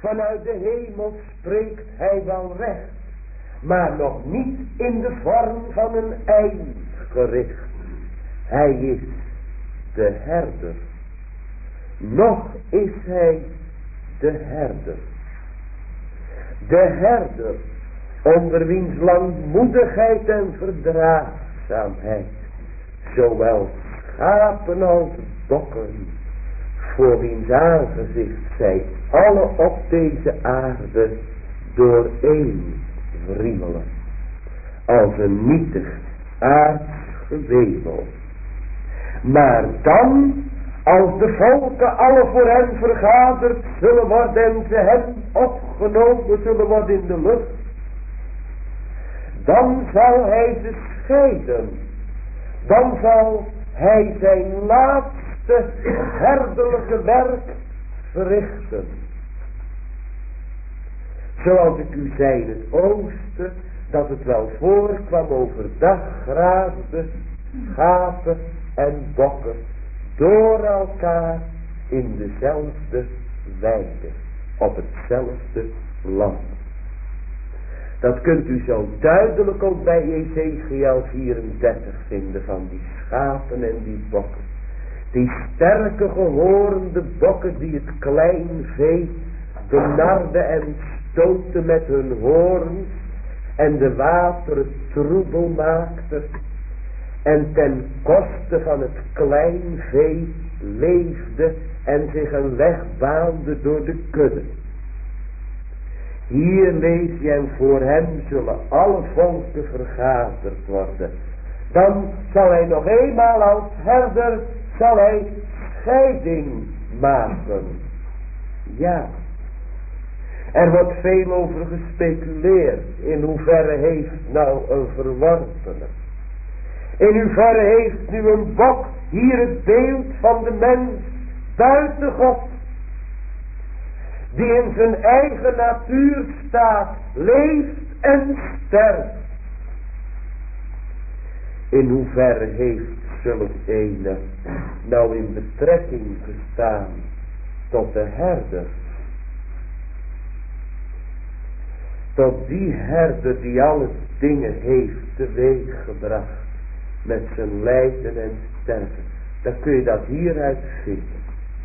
Vanuit de hemel spreekt hij wel recht, maar nog niet in de vorm van een eindgericht. Hij is de herder. Nog is hij de herder. De herder, onder wiens langmoedigheid en verdraagzaamheid zowel schapen als bokken, voor wiens aangezicht zij alle op deze aarde dooreen wriemelen, als een nietig aards gewevel. Maar dan, als de volken alle voor hem vergaderd zullen worden en ze hem opgenomen zullen worden in de lucht, dan zal hij ze scheiden. Dan zal hij zijn laatste herderlijke werk verrichten. Zoals ik u zei in het oosten, dat het wel voorkwam overdag graasden schapen en bokken door elkaar in dezelfde weide, op hetzelfde land. Dat kunt u zo duidelijk ook bij Ezekiel 34 vinden, van die schapen en die bokken. Die sterke gehorende bokken die het klein vee benarden en stoten met hun hoorns en de wateren troebel maakten en ten koste van het klein vee leefde en zich een weg baande door de kudde. Hier lees je, en voor hem zullen alle volken vergaderd worden. Dan zal hij nog eenmaal als herder, zal hij scheiding maken. Ja. Er wordt veel over gespeculeerd. In hoeverre heeft nou een verworpene? In hoeverre heeft nu een bok hier het beeld van de mens buiten God, die in zijn eigen natuur staat, leeft en sterft. In hoeverre heeft zulk een nou in betrekking gestaan tot de herder? Tot die herder die alle dingen heeft teweeggebracht met zijn lijden en sterven. Dan kun je dat hieruit vinden.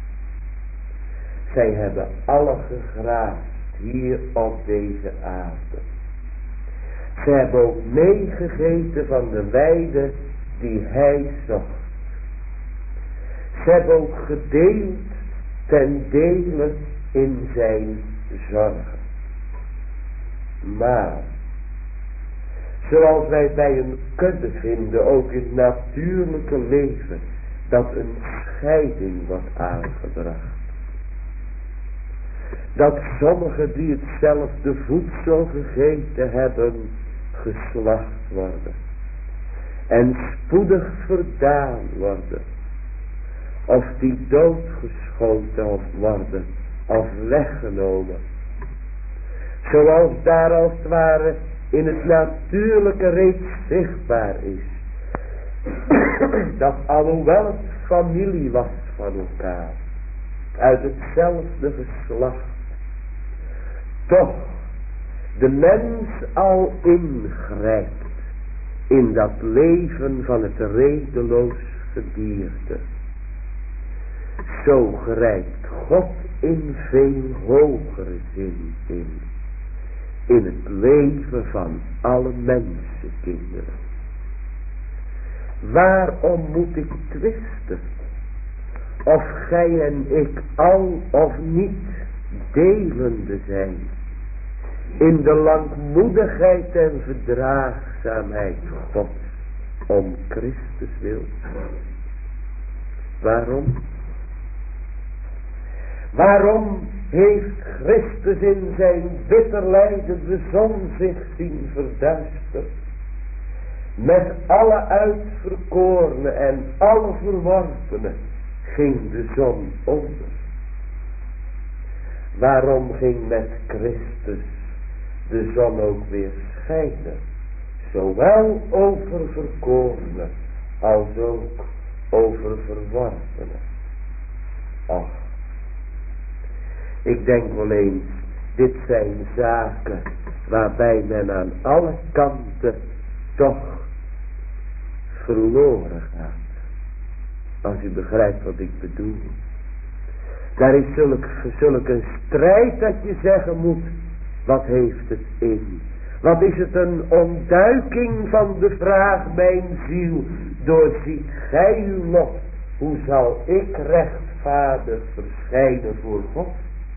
Zij hebben alle gegraasd hier op deze aarde. Ze hebben ook meegegeten van de weide die hij zocht. Ze hebben ook gedeeld ten dele in zijn zorgen. Maar, zoals wij bij een kudde vinden, ook in het natuurlijke leven, dat een scheiding wordt aangebracht. Dat sommigen die hetzelfde voedsel gegeten hebben, geslacht worden. En spoedig verdaan worden. Of die doodgeschoten worden, of weggenomen. Zoals daar als het ware in het natuurlijke reeds zichtbaar is. Dat alhoewel het familie was van elkaar, uit hetzelfde geslacht, toch de mens al ingrijpt in dat leven van het redeloos gedierte. Zo grijpt God in veel hogere zin in het leven van alle mensenkinderen. Waarom moet ik twisten? Of gij en ik al of niet delende zijn in de langmoedigheid en verdraagzaamheid Gods om Christus wil? Waarom? Waarom heeft Christus in zijn bitter lijden de zon zich zien verduisterd? Met alle uitverkorenen en alle verworpenen ging de zon onder. Waarom ging met Christus de zon ook weer schijnen? Zowel over verkorenen als ook over verworpenen. Ach, ik denk wel eens Dit zijn zaken waarbij men aan alle kanten toch verloren gaat. Als u begrijpt wat ik bedoel. Daar is zulk een strijd dat je zeggen moet, wat heeft het in? Wat is het een ontduiking van de vraag, mijn ziel, doorziet gij uw lot, hoe zal ik rechtvaardig verschijnen voor God?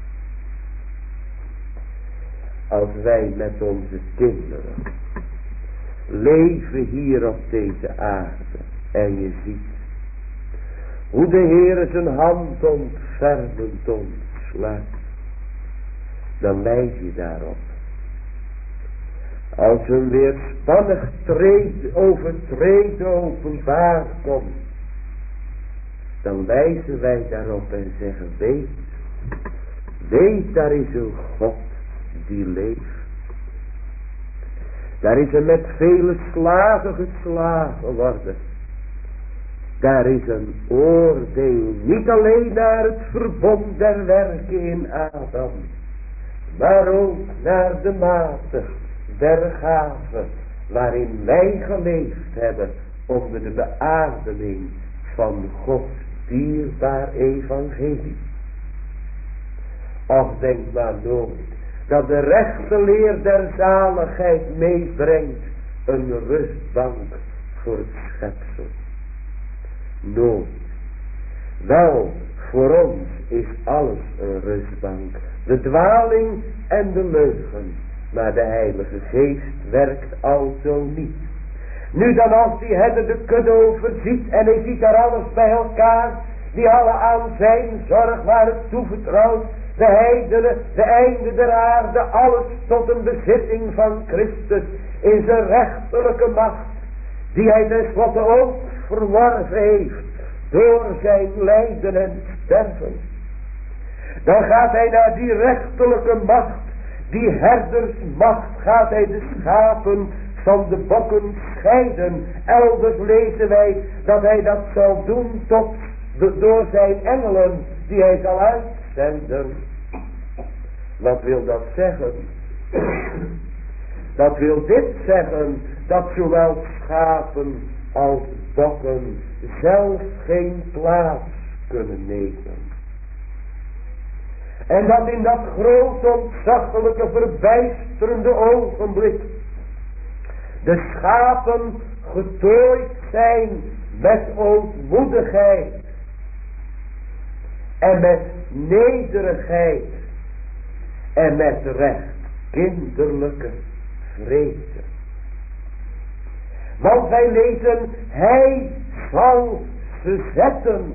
Als wij met onze kinderen leven hier op deze aarde en je ziet hoe de Heer zijn hand ontfermend ontslaat, dan wijs je daarop. Als een weerspannig overtreden openbaar komt, dan wijzen wij daarop en zeggen, weet, daar is een God die leeft. Daar is er met vele slagen geslagen worden. Daar is een oordeel, niet alleen naar het verbond der werken in Adam, maar ook naar de mate der gaven waarin wij geleefd hebben onder de beademing van Gods dierbaar evangelie. Of denk maar nooit dat de rechte leer der zaligheid meebrengt een rustbank voor het schepsel. Nooit. Wel, voor ons is alles een rustbank. De dwaling en de leugen. Maar de Heilige Geest werkt alzo niet. Nu dan als die herder de kudde overziet en hij ziet daar alles bij elkaar, die alle aan zijn zorg waren toevertrouwd, de heidenen, de einde der aarde, alles tot een bezitting van Christus in zijn rechterlijke macht, die hij tenslotte ook verworven heeft door zijn lijden en sterven. Dan gaat hij naar die rechterlijke macht, die herdersmacht, gaat hij de schapen van de bokken scheiden. Elders lezen wij dat hij dat zal doen door zijn engelen die hij zal uitzenden. Wat wil dat zeggen? Dat wil dit zeggen, dat zowel schapen als bokken zelf geen plaats kunnen nemen. En dat in dat groot ontzaglijke verbijsterende ogenblik de schapen getooid zijn met ootmoedigheid en met nederigheid en met recht kinderlijke vrede. Want wij lezen, hij zal ze zetten.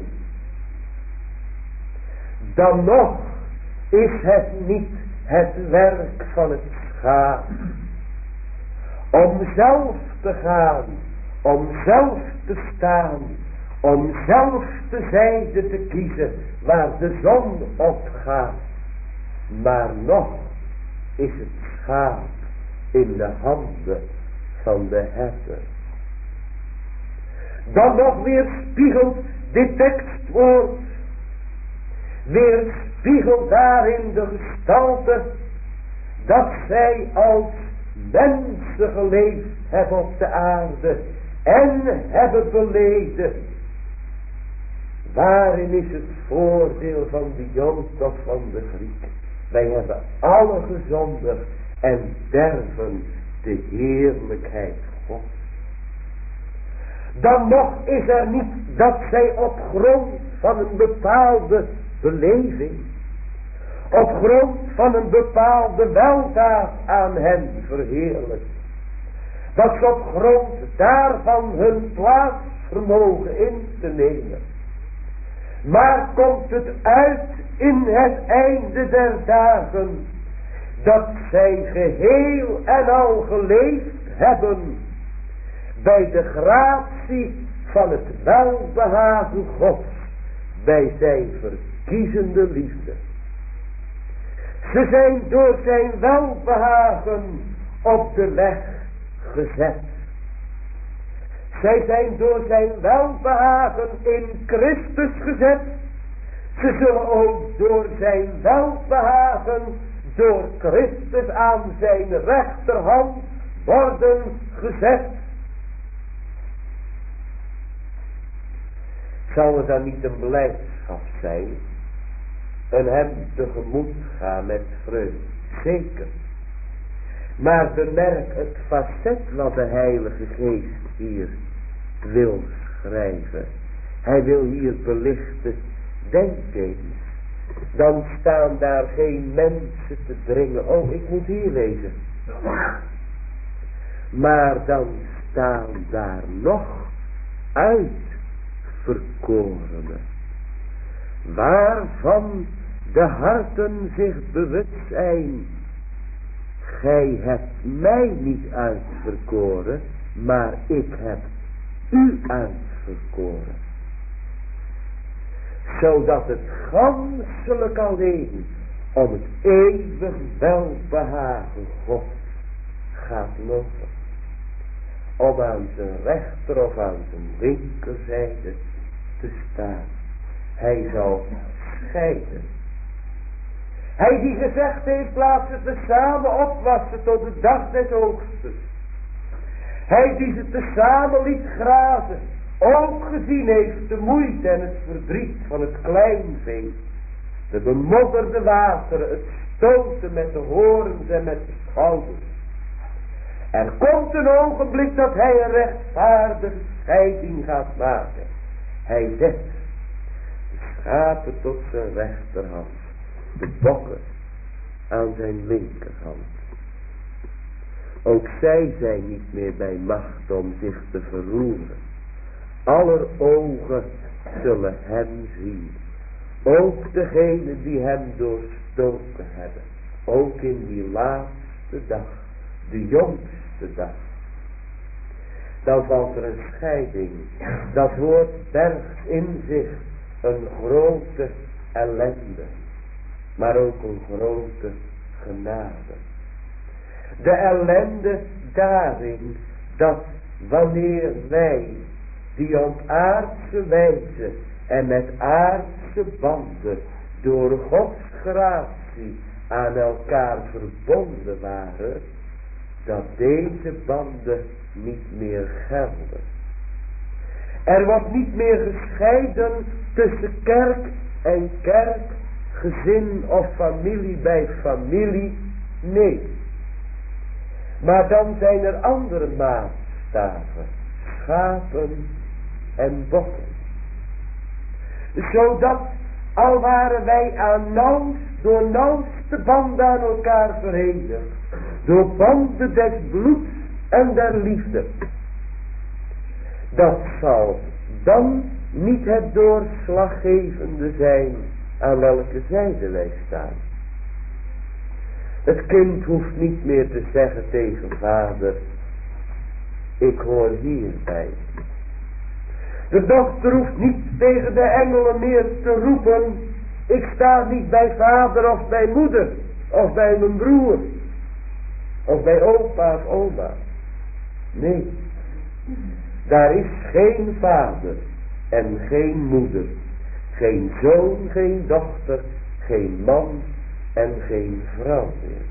Dan nog is het niet het werk van het schaap om zelf te gaan, om zelf te staan, om zelf de zijde te kiezen waar de zon opgaat. Maar nog is het schaap in de handen van de herder. Dan nog weerspiegelt dit tekstwoord, weerspiegelt daarin de gestalte dat zij als mensen geleefd hebben op de aarde en hebben beleden. Waarin is het voordeel van de Jood of van de Griek? Wij hebben alle gezondigd en derven de heerlijkheid Gods. Dan nog is er niet dat zij op grond van een bepaalde beleving, op grond van een bepaalde weldaad aan hen verheerlijkt, dat ze op grond daarvan hun plaats vermogen in te nemen. Maar komt het uit in het einde der dagen dat zij geheel en al geleefd hebben bij de gratie van het welbehagen Gods, bij zijn verkiezende liefde. Ze zijn door zijn welbehagen op de weg gezet. Zij zijn door zijn welbehagen in Christus gezet. Ze zullen ook door zijn welbehagen door Christus aan zijn rechterhand worden gezet. Zal het dan niet een blijdschap zijn? En hem tegemoet gaan met vreugde? Zeker. Maar bemerk het facet wat de Heilige Geest hier wil schrijven. Hij wil hier belichten. Denk eens. Dan staan daar geen mensen te dringen. Oh, ik moet hier lezen. Maar dan staan daar nog uitverkorenen. Waarvan de harten zich bewust zijn. Gij hebt mij niet uitverkoren, maar ik heb u uitverkoren. Zodat het ganselijk alleen om het eeuwig welbehagen God gaat lopen. Om aan zijn rechter of aan zijn linkerzijde te staan. Hij zal scheiden. Hij die gezegd heeft, laat ze tezamen opwassen tot de dag des oogstes. Hij die ze tezamen liet grazen, ook gezien heeft de moeite en het verdriet van het kleinvee. De bemodderde wateren, het stoten met de horens en met de schouders. Er komt een ogenblik dat hij een rechtvaardige scheiding gaat maken. Hij zet de schapen tot zijn rechterhand, de bokken aan zijn linkerhand. Ook zij zijn niet meer bij macht om zich te verroeren. Aller ogen zullen hem zien. Ook degenen die hem doorstoken hebben. Ook in die laatste dag. De jongste dag. Dan valt er een scheiding. Dat woord bergt in zich een grote ellende. Maar ook een grote genade. De ellende daarin dat wanneer wij die op aardse wijze en met aardse banden door Gods gratie aan elkaar verbonden waren, dat deze banden niet meer gelden. Er wordt niet meer gescheiden tussen kerk en kerk, gezin of familie bij familie, nee. Maar dan zijn er andere maatstaven, schapen en bokken. Zodat al waren wij door nauwste banden aan elkaar verenigd, door banden des bloeds en der liefde, dat zal dan niet het doorslaggevende zijn aan welke zijde wij staan. Het kind hoeft niet meer te zeggen tegen vader, ik hoor hierbij. De dochter hoeft niet tegen de engelen meer te roepen, ik sta niet bij vader of bij moeder, of bij mijn broer, of bij opa of oma. Nee, daar is geen vader en geen moeder, geen zoon, geen dochter, geen man en geen vrouw meer.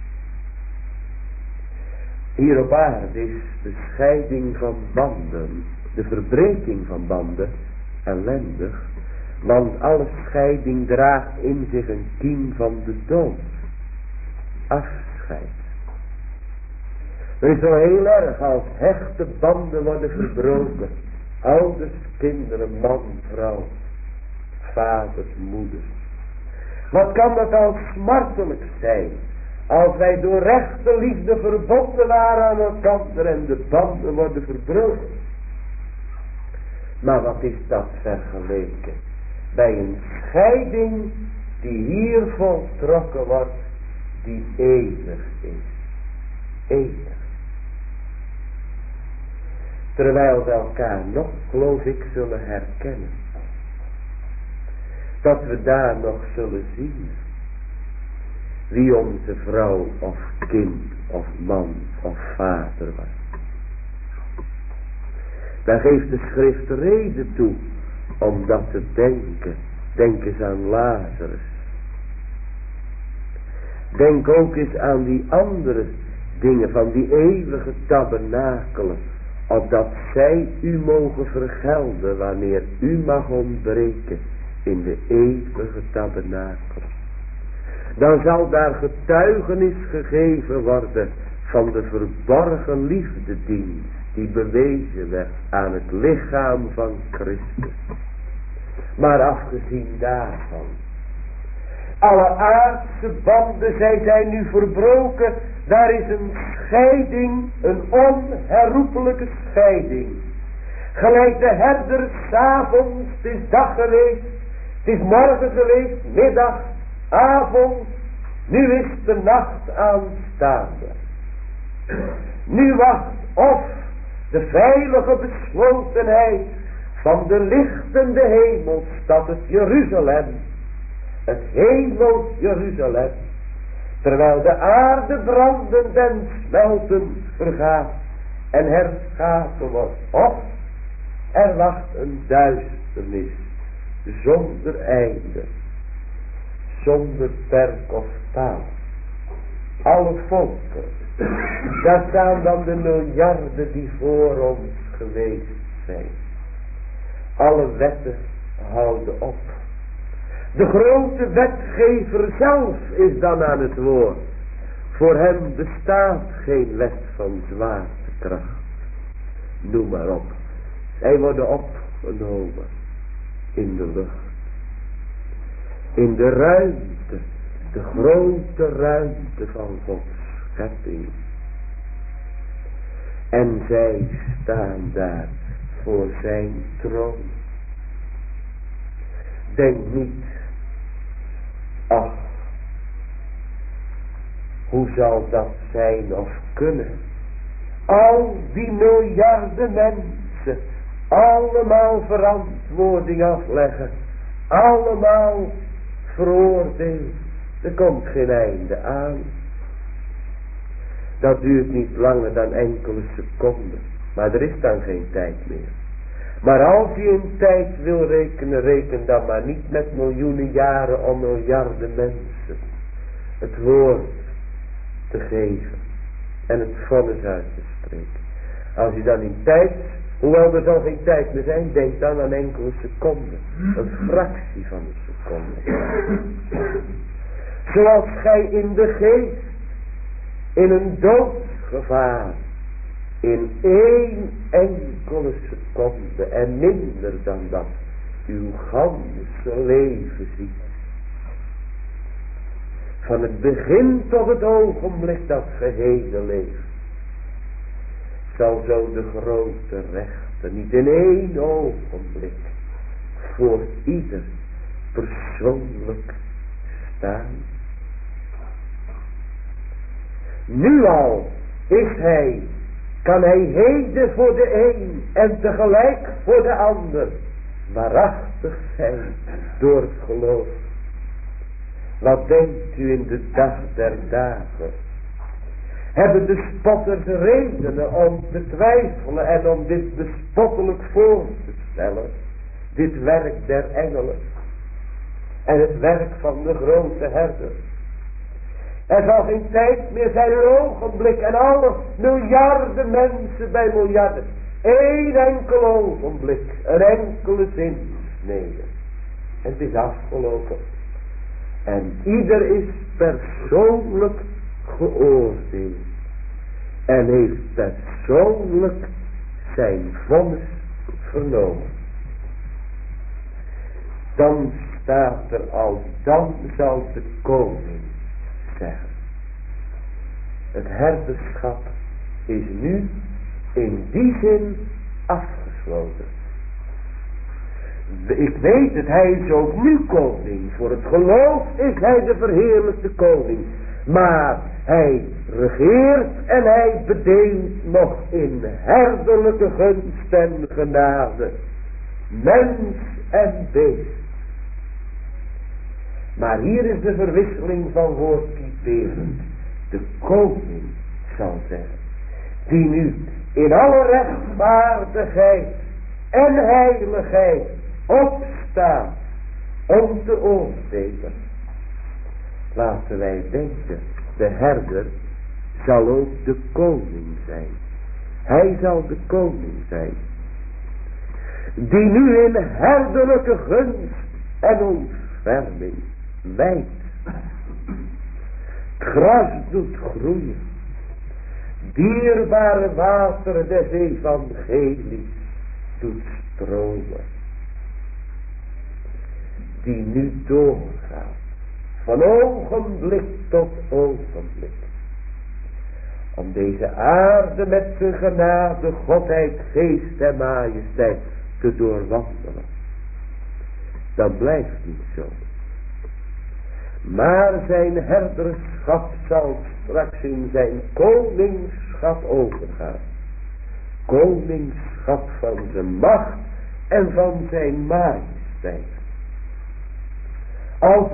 Hier op aarde is de scheiding van banden, de verbreking van banden, ellendig, want alle scheiding draagt in zich een kiem van de dood. Afscheid. Het is wel heel erg als hechte banden worden verbroken. Ouders, kinderen, man, vrouw, vaders, moeders. Wat kan dat al smartelijk zijn, als wij door rechte liefde verbonden waren aan elkaar en de banden worden verbroken. Maar wat is dat vergeleken bij een scheiding die hier voltrokken wordt, die eeuwig is. Eeuwig. Terwijl we elkaar nog, geloof ik, zullen herkennen. Dat we daar nog zullen zien wie onze vrouw of kind of man of vader was. Daar geeft de schrift reden toe om dat te denken. Denk eens aan Lazarus. Denk ook eens aan die andere dingen van die eeuwige tabernakelen, opdat zij u mogen vergelden wanneer u mag ontbreken in de eeuwige tabernakelen. Dan zal daar getuigenis gegeven worden van de verborgen liefdedienst die bewezen werd aan het lichaam van Christus. Maar afgezien daarvan, alle aardse banden zijn nu verbroken. Daar is een scheiding, een onherroepelijke scheiding. Gelijk de herder 's avonds, het is dag geweest, het is morgen geweest, middag, avond. Nu is de nacht aanstaande. Nu wacht of de veilige beslotenheid van de lichtende hemelstad, het Jeruzalem. Het hemels Jeruzalem. Terwijl de aarde brandend en smeltend vergaat en herschapen wordt. Of er wacht een duisternis zonder einde, zonder perk of paal. Alle volken, daar staan dan de miljarden die voor ons geweest zijn. Alle wetten houden op. De grote wetgever zelf is dan aan het woord. Voor hem bestaat geen wet van zwaartekracht. Noem maar op. Zij worden opgenomen in de lucht. In de ruimte. De grote ruimte van Gods schepping. En zij staan daar voor zijn troon. Denk niet, ach, hoe zal dat zijn of kunnen? Al die miljarden mensen, allemaal verantwoording afleggen, allemaal veroordeeld. Er komt geen einde aan. Dat duurt niet langer dan enkele seconden, maar er is dan geen tijd meer. Maar als je in tijd wil rekenen, reken dan maar niet met miljoenen jaren om miljarden mensen. Het woord te geven en het vonnis uit te spreken. Als je dan in tijd, hoewel er zal geen tijd meer zijn, denk dan aan enkele seconden. Een fractie van een seconde. Zoals gij in de geest, in een doodsgevaar, in 1 enkele seconde en minder dan dat, uw ganse leven ziet. Van het begin tot het ogenblik dat gehele leven. Zal zo de grote rechter niet in 1 ogenblik voor ieder persoonlijk staan. Nu al is hij, kan hij heden voor de een en tegelijk voor de ander waarachtig zijn door het geloof. Wat denkt u in de dag der dagen? Hebben de spotters redenen om te twijfelen en om dit bespottelijk voor te stellen? Dit werk der engelen en het werk van de grote herder. Er zal geen tijd meer zijn, een ogenblik en alle miljarden mensen bij miljarden. 1 enkel ogenblik, een enkele zinsnede. En het is afgelopen. En ieder is persoonlijk geoordeeld. En heeft persoonlijk zijn vonnis vernomen. Dan staat er als dan zal de koning zeggen. Het herderschap is nu in die zin afgesloten. Ik weet het, hij is ook nu koning. Voor het geloof is hij de verheerlijkte koning. Maar hij regeert en hij bedeelt nog in herderlijke gunst en genade. Mens en beest. Maar hier is de verwisseling van woord typerend. De koning zal zeggen. Die nu in alle rechtvaardigheid en heiligheid opstaat om te oordelen. laten wij denken, de herder zal ook de koning zijn. Hij zal de koning zijn. Die nu in herderlijke gunst en ontferming wijdt. Het gras doet groeien. Dierbare water des evangelie doet stromen. Die nu doorgaat. Van ogenblik tot ogenblik. Om deze aarde met zijn genade, godheid, geest en majesteit te doorwandelen. Dat blijft niet zo. Maar zijn herderschap zal straks in zijn koningschap overgaan. Koningschap van zijn macht en van zijn majesteit. Als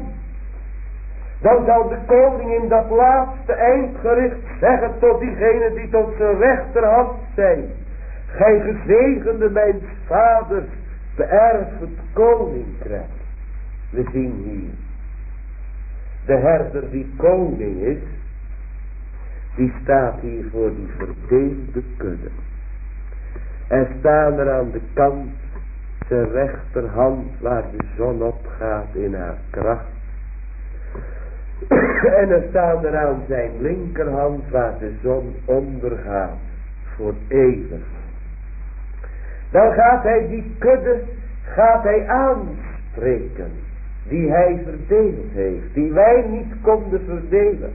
dan zal de koning in dat laatste eindgericht zeggen tot diegenen die tot zijn rechterhand zijn. Gij gezegende mijn vaders, beërf het koninkrijk. We zien hier. De herder die koning is, die staat hier voor die verdeelde kudde. En staan er aan de kant zijn rechterhand waar de zon opgaat in haar kracht. En er staan er aan zijn linkerhand waar de zon ondergaat voor eeuwig. Dan gaat hij die kudde aanspreken die hij verdeeld heeft, die wij niet konden verdelen.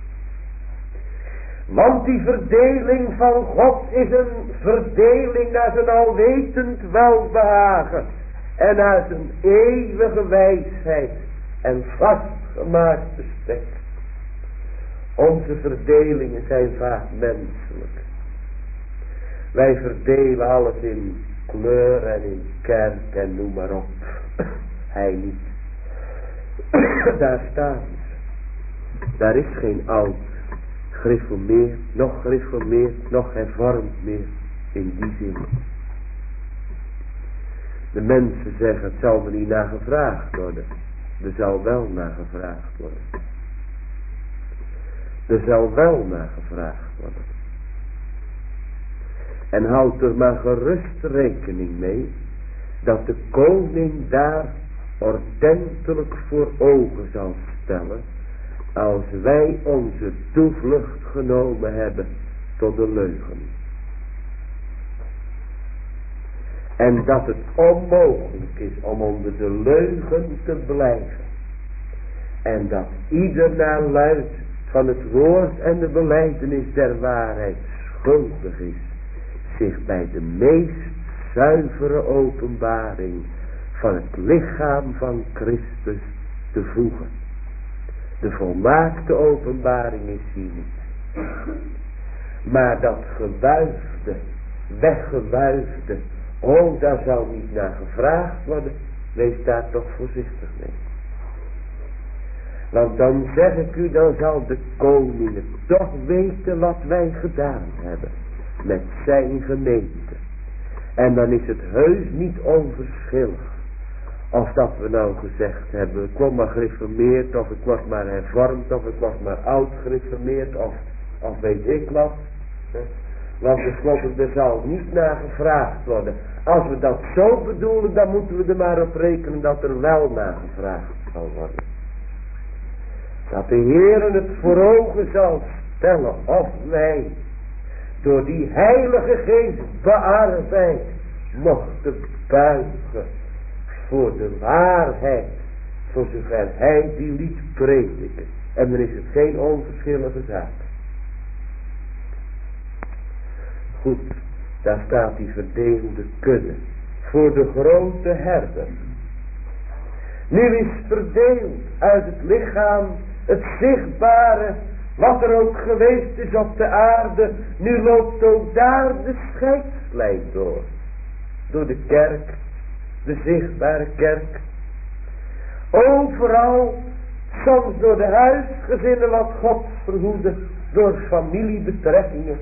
Want die verdeling van God is een verdeling naar zijn alwetend welbehagen en naar zijn eeuwige wijsheid en vastgemaakt bestek. Onze verdelingen zijn vaak menselijk. Wij verdelen alles in kleur en in kerk en noem maar op. Hij niet. Daar staan ze. Daar is geen oud gereformeerd, nog hervormd meer in die zin. De mensen zeggen, het zal me niet naar gevraagd worden. Er zal wel naar gevraagd worden. Er zal wel naar gevraagd worden. En houd er maar gerust rekening mee, dat de koning daar ordentelijk voor ogen zal stellen, als wij onze toevlucht genomen hebben tot de leugen. En dat het onmogelijk is om onder de leugen te blijven. En dat ieder naar luid van het woord en de belijdenis der waarheid schuldig is zich bij de meest zuivere openbaring van het lichaam van Christus te voegen. De volmaakte openbaring is hier niet. Maar dat gewuifde, weggewuifde, oh, daar zal niet naar gevraagd worden. Wees daar toch voorzichtig mee. Want dan zeg ik u, dan zal de koning toch weten wat wij gedaan hebben met zijn gemeente. En dan is het heus niet onverschillig. Of dat we nou gezegd hebben, ik word maar gereformeerd, of ik word maar hervormd, of ik word maar oud gereformeerd, of weet ik wat. Want tenslotte, er zal niet naar gevraagd worden. Als we dat zo bedoelen, dan moeten we er maar op rekenen dat er wel naar gevraagd zal worden. Dat de Heer het voor ogen zal stellen of wij door die heilige geest bearbeid mochten buigen voor de waarheid, voor zover hij die liet prediken. En dan is het geen onverschillige zaak. Goed, daar staat die verdeelde kudde voor de grote herder. Nu is verdeeld uit het lichaam, het zichtbare, wat er ook geweest is op de aarde. Nu loopt ook daar de scheidslijn door. Door de kerk, de zichtbare kerk. Overal, soms door de huisgezinnen wat God verhoede, door familiebetrekkingen.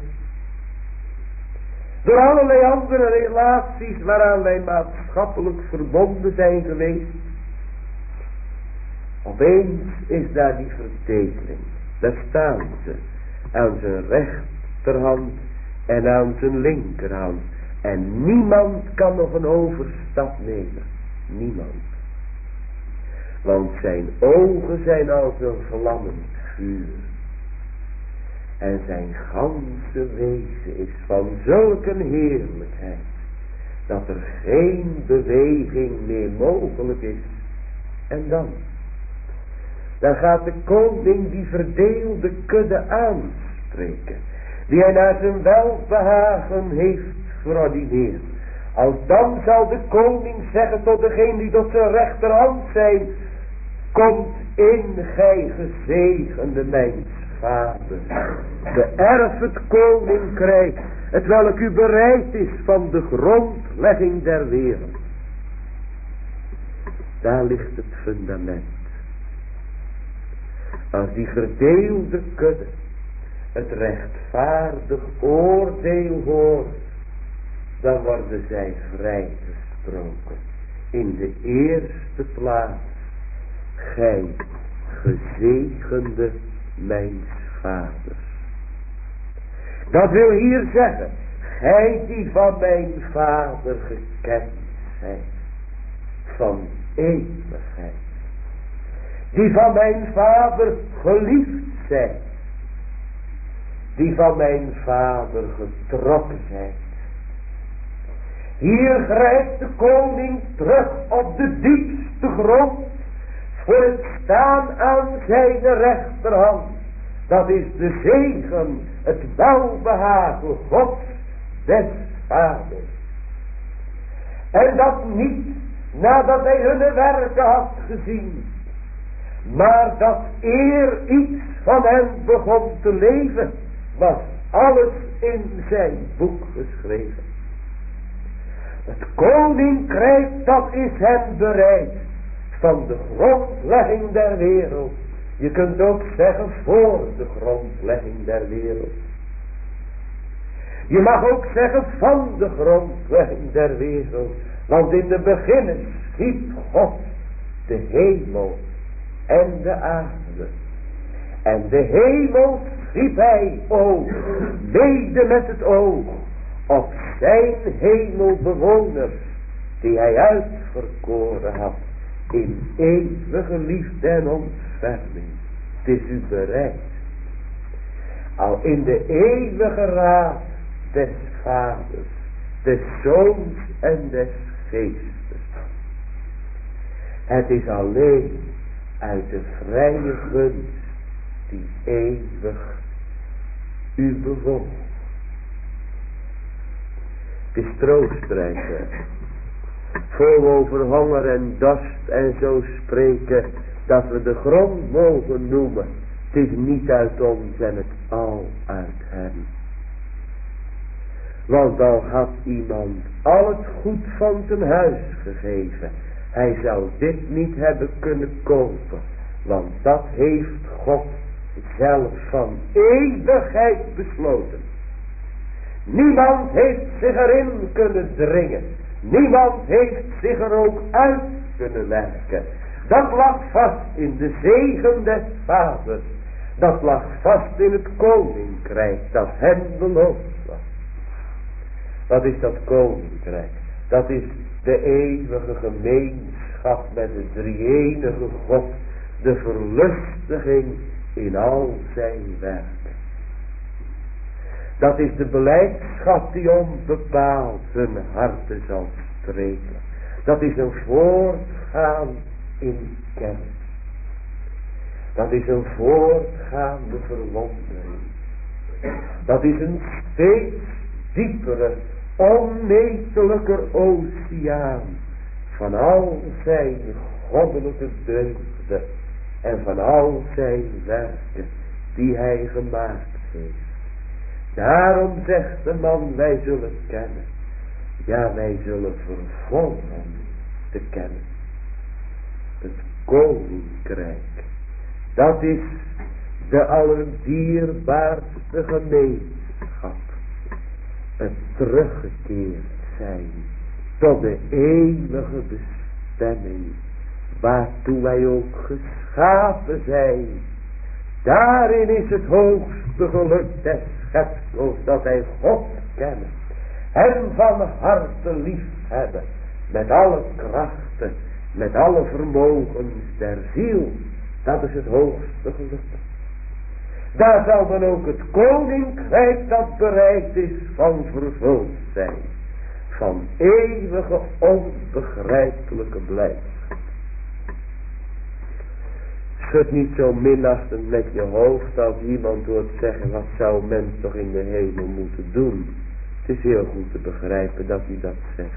Door allerlei andere relaties waaraan wij maatschappelijk verbonden zijn geweest. Opeens is daar die verdeling. Daar staan ze. Aan zijn rechterhand en aan zijn linkerhand. En niemand kan nog een overstap nemen. Niemand. Want zijn ogen zijn als een vlammend vuur. En zijn ganse wezen is van zulke heerlijkheid. Dat er geen beweging meer mogelijk is. En dan gaat de koning die verdeelde kudde aanspreken. Die hij naar zijn welbehagen heeft verordineerd. Als dan zal de koning zeggen tot degene die tot zijn rechterhand zijn. Komt in, gij gezegende mijn vader. Beërf het koninkrijk. Het welk u bereid is van de grondlegging der wereld. Daar ligt het fundament. Als die verdeelde kudde het rechtvaardig oordeel hoort, dan worden zij vrijgesproken. In de eerste plaats, gij gezegende mijns vaders. Dat wil hier zeggen, gij die van mijn vader gekend zijt, van eeuwigheid. Die van mijn vader geliefd zijn. Die van mijn vader getrokken zijn. Hier grijpt de koning terug op de diepste grond. Voor het staan aan zijn rechterhand. Dat is de zegen, het welbehagen Gods des vaders. En dat niet nadat hij hun werken had gezien. Maar dat eer iets van hen begon te leven, was alles in zijn boek geschreven. Het koninkrijk dat is hem bereid van de grondlegging der wereld. Je kunt ook zeggen voor de grondlegging der wereld. Je mag ook zeggen van de grondlegging der wereld. Want in de beginnen schiep God de hemel en de aarde. En de hemel schiep hij ook, mede met het oog, op zijn hemelbewoners, die hij uitverkoren had, in eeuwige liefde en ontferming. Het is u bereid. Al in de eeuwige raad des vaders, des zoons en des geestes. Het is alleen uit de vrije gunst die eeuwig u bewoont. Het is troostrijk, vol over honger en dorst en zo spreken, dat we de grond mogen noemen. Het is niet uit ons en het al uit hem. Want al had iemand al het goed van zijn huis gegeven, hij zou dit niet hebben kunnen kopen. Want dat heeft God zelf van eeuwigheid besloten. Niemand heeft zich erin kunnen dringen. Niemand heeft zich er ook uit kunnen werken. Dat lag vast in de zegen des vaders. Dat lag vast in het koninkrijk dat hem beloofd was. Wat is dat koninkrijk? Dat is de eeuwige gemeenschap met de drie-enige God. De verlustiging in al zijn werken. Dat is de beleidschap die onbepaald hun harten zal spreken. Dat is een voortgaan in kennis. Dat is een voortgaande verwondering. Dat is een steeds diepere, onmetelijker oceaan van al zijn goddelijke deugden en van al zijn werken die hij gemaakt heeft. Daarom zegt de man, wij zullen kennen. Ja, wij zullen vervolgen te kennen. Het koninkrijk. Dat is de allerdierbaarste gemeenschap. Het teruggekeerd zijn tot de eeuwige bestemming waartoe wij ook geschapen zijn. Daarin is het hoogste geluk des schepsels, dat hij God kennen, hem van harte lief hebben, met alle krachten, met alle vermogens der ziel. Dat is het hoogste geluk. Daar zal dan ook het koninkrijk dat bereikt is van vervuld zijn. Van eeuwige onbegrijpelijke blijdschap. Schud niet zo minachtend met je hoofd als iemand hoort zeggen, wat zou een mens toch in de hemel moeten doen. Het is heel goed te begrijpen dat hij dat zegt.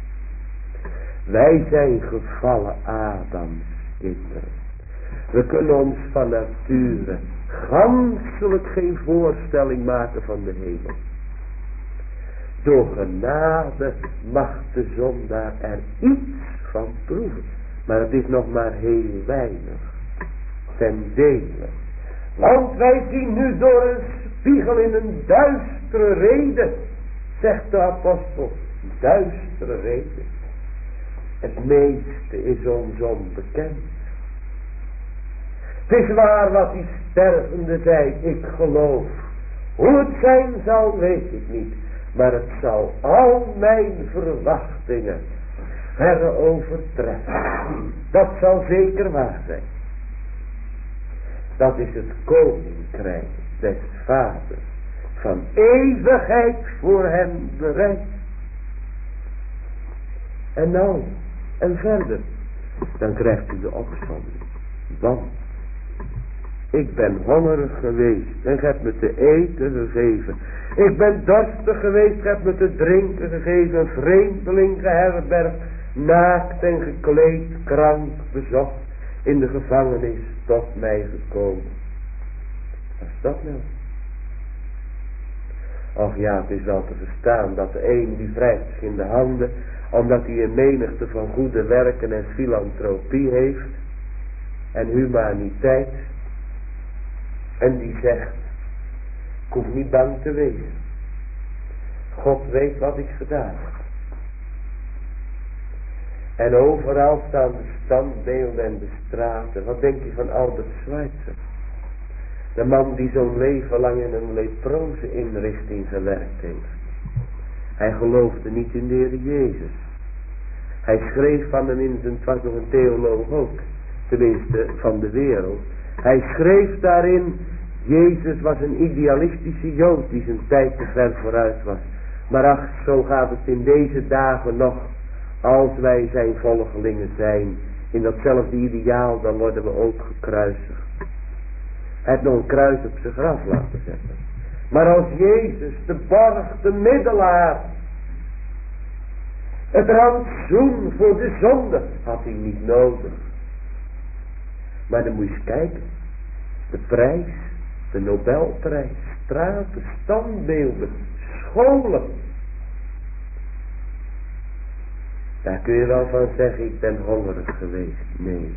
Wij zijn gevallen Adams kinderen. We kunnen ons van nature ganselijk geen voorstelling maken van de hemel. Door genade mag de zondaar er iets van proeven. Maar het is nog maar heel weinig. Ten dele. Want wij zien nu door een spiegel in een duistere reden. Zegt de apostel. Duistere reden. Het meeste is ons onbekend. Het is waar wat die stervende zei. Ik geloof. Hoe het zijn zal weet ik niet. Maar het zal al mijn verwachtingen verre overtreffen. Dat zal zeker waar zijn. Dat is het koninkrijk des vaders. Van eeuwigheid voor hem bereid. En nou, en verder. Dan krijgt u de opstanding. Want ik ben hongerig geweest en gij hebt me te eten gegeven. Ik ben dorstig geweest, gij hebt me te drinken gegeven. Een vreemdeling geherbergd, naakt en gekleed, krank bezocht. In de gevangenis tot mij gekomen. Wat is dat nou? Och ja, het is wel te verstaan dat de een die wrijft zich in de handen, omdat hij een menigte van goede werken en filantropie heeft en humaniteit. En die zegt, ik hoef niet bang te wezen. God weet wat ik gedaan heb. En overal staan de standbeelden en de straten. Wat denk je van Albert Schweitzer? De man die zo'n leven lang in een leproze inrichting gewerkt heeft. Hij geloofde niet in de Heer Jezus. Hij schreef van hem in zijn, het was nog een theoloog ook, tenminste van de wereld. Hij schreef daarin, Jezus was een idealistische Jood die zijn tijd te ver vooruit was. Maar ach, zo gaat het in deze dagen nog. Als wij zijn volgelingen zijn, in datzelfde ideaal, dan worden we ook gekruisigd. Hij heeft nog een kruis op zijn graf laten zetten. Maar als Jezus, de borg, de middelaar, het rantsoen voor de zonde, had hij niet nodig. Maar dan moet je eens kijken. De prijs, de Nobelprijs, straten, standbeelden, scholen. Daar kun je wel van zeggen, ik ben hongerig geweest. Nee.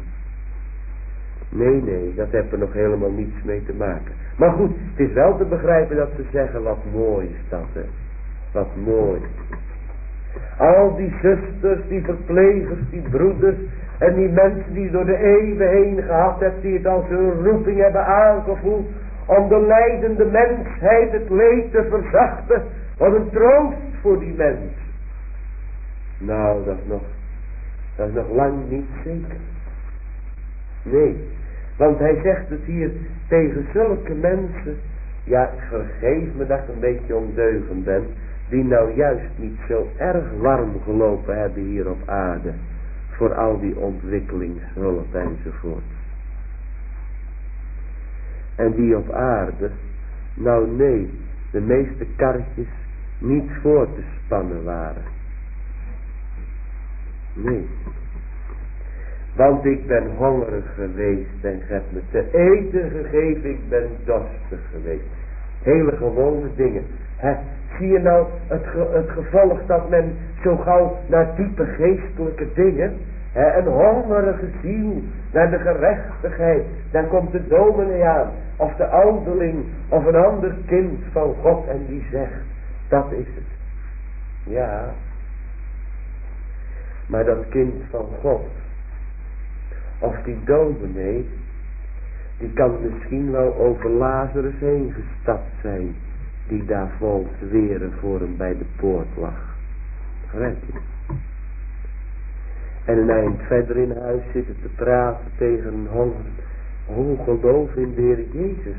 Nee, dat heeft er nog helemaal niets mee te maken. Maar goed, het is wel te begrijpen dat ze zeggen, wat mooi is dat, hè. Wat mooi. Al die zusters, die verplegers, die broeders en die mensen die door de eeuwen heen gehad hebben, die het als hun roeping hebben aangevoeld om de lijdende mensheid het leed te verzachten. Wat een troost voor die mens. Nou, dat is nog lang niet zeker. Nee, want hij zegt het hier tegen zulke mensen. Ja, vergeef me dat ik een beetje ondeugend ben. Die nou juist niet zo erg warm gelopen hebben hier op aarde. Voor al die ontwikkelingshulp enzovoort. En die op aarde, nou nee, de meeste karretjes niet voor te spannen waren. Nee. Want ik ben hongerig geweest en gij hebt me te eten gegeven, ik ben dorstig geweest. Hele gewone dingen. Zie je nou het gevolg dat men zo gauw naar diepe geestelijke dingen, een hongerige ziel naar de gerechtigheid, daar komt de dominee aan, of de ouderling, of een ander kind van God en die zegt, dat is het. Ja, maar dat kind van God, Of die dominee, die kan misschien wel over Lazarus heen gestapt zijn, die daar vol zweren voor hem bij de poort lag. Begrijp je? En een eind verder in huis zitten te praten tegen een hoog geloof in de Heer Jezus.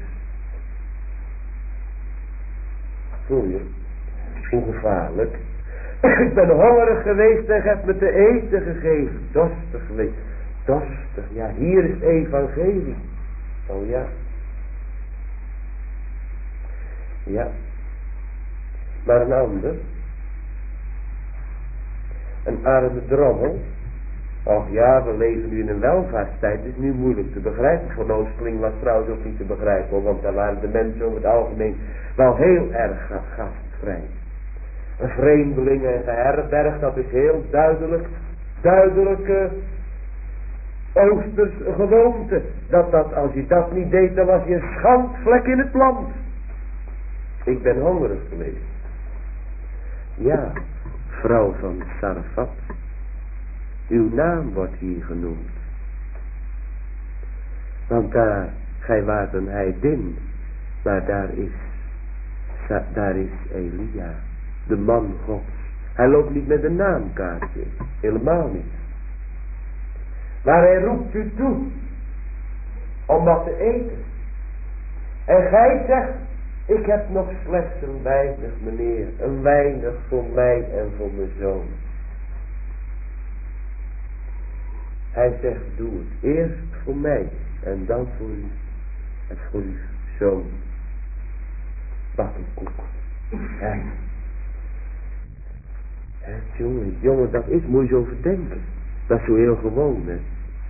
Voel je? Hoe gevaarlijk. Ik ben hongerig geweest en heb me te eten gegeven. Dorstig geweest. Dorstig. Ja, hier is het evangelie. Oh ja. Ja. Maar een ander. Een arme drommel. Och ja, we leven nu in een welvaartstijd. Het is nu moeilijk te begrijpen. Voor een Oosteling was het trouwens ook niet te begrijpen. Want daar waren de mensen over het algemeen wel heel erg gastvrij. Een vreemdeling en geherbergd, dat is heel duidelijke Oosters gewoonte. Dat als je dat niet deed, dan was je een schandvlek in het land. Ik ben hongerig geweest. Ja, vrouw van Sarfat. Uw naam wordt hier genoemd. Want gij waart een heidin. Maar daar is Elia. De man Gods. Hij loopt niet met een naamkaartje. Helemaal niet. Maar hij roept u toe. Om wat te eten. En gij zegt. Ik heb nog slechts een weinig, meneer. Een weinig voor mij en voor mijn zoon. Hij zegt, doe het eerst voor mij. En dan voor u. En voor uw zoon. Bak een koek. Jongen, dat is, moet je zo verdenken. Dat is zo heel gewoon, hè.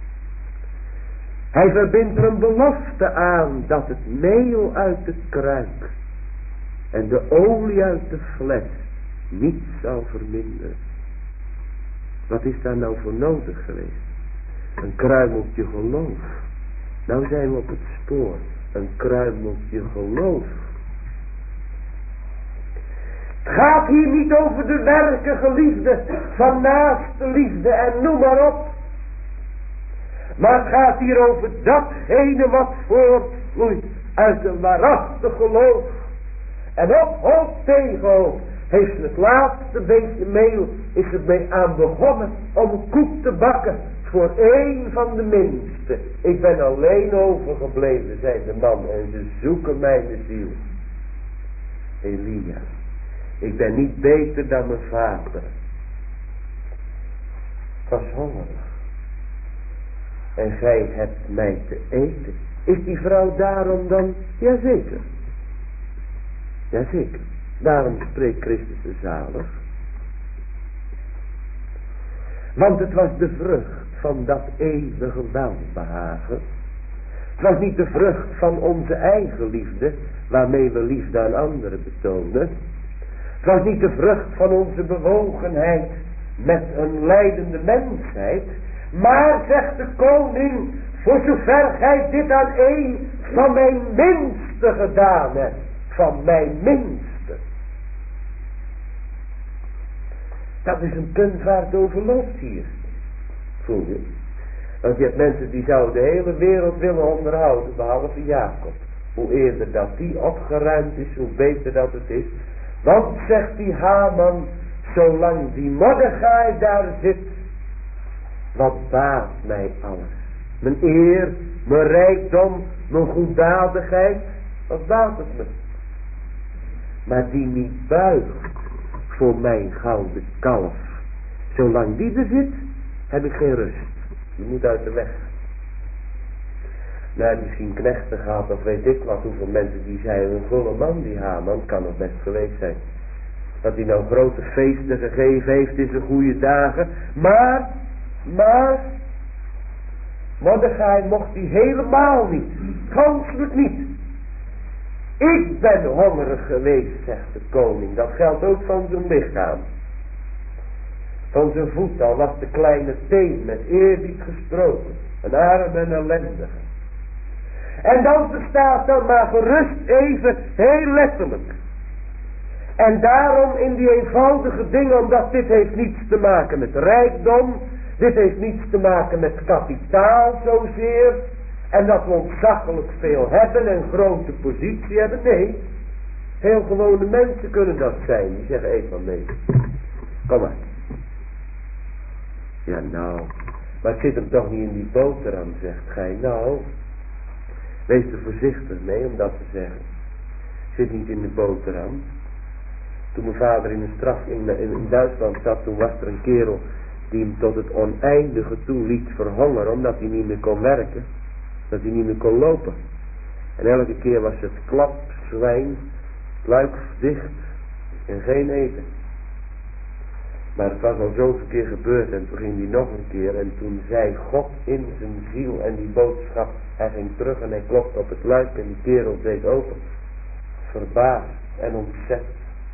Hij verbindt er een belofte aan dat het meel uit de kruik en de olie uit de fles niet zal verminderen. Wat is daar nou voor nodig geweest? Een kruimeltje geloof. Nou zijn we op het spoor. Een kruimeltje geloof. Het gaat hier niet over de werkelijke liefde van naaste liefde en noem maar op. Maar het gaat hier over datgene wat voortvloeit uit een waarachtig geloof. En op hoop tegen hoop heeft het laatste beetje meel is het mee aan begonnen om een koek te bakken voor één van de minste. Ik ben alleen overgebleven, zei de man, en ze zoeken mijn ziel. Elia, ik ben niet beter dan mijn vader. Ik was hongerig. En gij hebt mij te eten. Is die vrouw daarom dan? Jazeker. Jazeker. Daarom spreekt Christus de zalig. Want het was de vrucht van dat eeuwige welbehagen. Het was niet de vrucht van onze eigen liefde, waarmee we liefde aan anderen betoonden. Het was niet de vrucht van onze bewogenheid met een lijdende mensheid. Maar, zegt de koning, voor zover gij dit aan een van mijn minste gedaan hebt. Van mijn minste. Dat is een punt waar het over loopt hier. Voel je? Want je hebt mensen die zouden de hele wereld willen onderhouden, behalve Jacob. Hoe eerder dat die opgeruimd is, hoe beter dat het is. Want, zegt die Haman, zolang die Mordechai daar zit, wat baat mij alles? Mijn eer, mijn rijkdom, mijn goeddadigheid, wat baat het me? Maar die niet buigt voor mijn gouden kalf, zolang die er zit, heb ik geen rust. Die moet uit de weg. Nou, misschien knechten gehad of weet ik wat, hoeveel mensen die zeiden, een volle man die Haman, kan het best geweest zijn. Dat hij nou grote feesten gegeven heeft in zijn goede dagen, maar Mordechai mocht die helemaal niet. Ganselijk niet. Ik ben hongerig geweest, zegt de koning. Dat geldt ook van zijn lichaam. Van zijn voet al was de kleine teen met eerbied gesproken. Een arm en ellendige. En dan verstaat dan maar gerust even heel letterlijk. En daarom in die eenvoudige dingen, omdat dit heeft niets te maken met rijkdom. Dit heeft niets te maken met kapitaal zozeer. En dat we ontzaglijk veel hebben en grote positie hebben. Nee. Heel gewone mensen kunnen dat zijn. Die zeggen even nee. Kom maar. Ja nou. Maar het zit hem toch niet in die boterham, zegt gij. Nou. Wees er voorzichtig mee om dat te zeggen. Het zit niet in de boterham. Toen mijn vader in een straf in Duitsland zat, toen was er een kerel die hem tot het oneindige toe liet verhongeren, omdat hij niet meer kon werken. Dat hij niet meer kon lopen. En elke keer was het klap, zwijn, luik dicht en geen eten. Maar het was al zoveel keer gebeurd en toen ging hij nog een keer en toen zei God in zijn ziel en die boodschap, hij ging terug en hij klopte op het luik en die kerel deed open. Verbaasd en ontzet.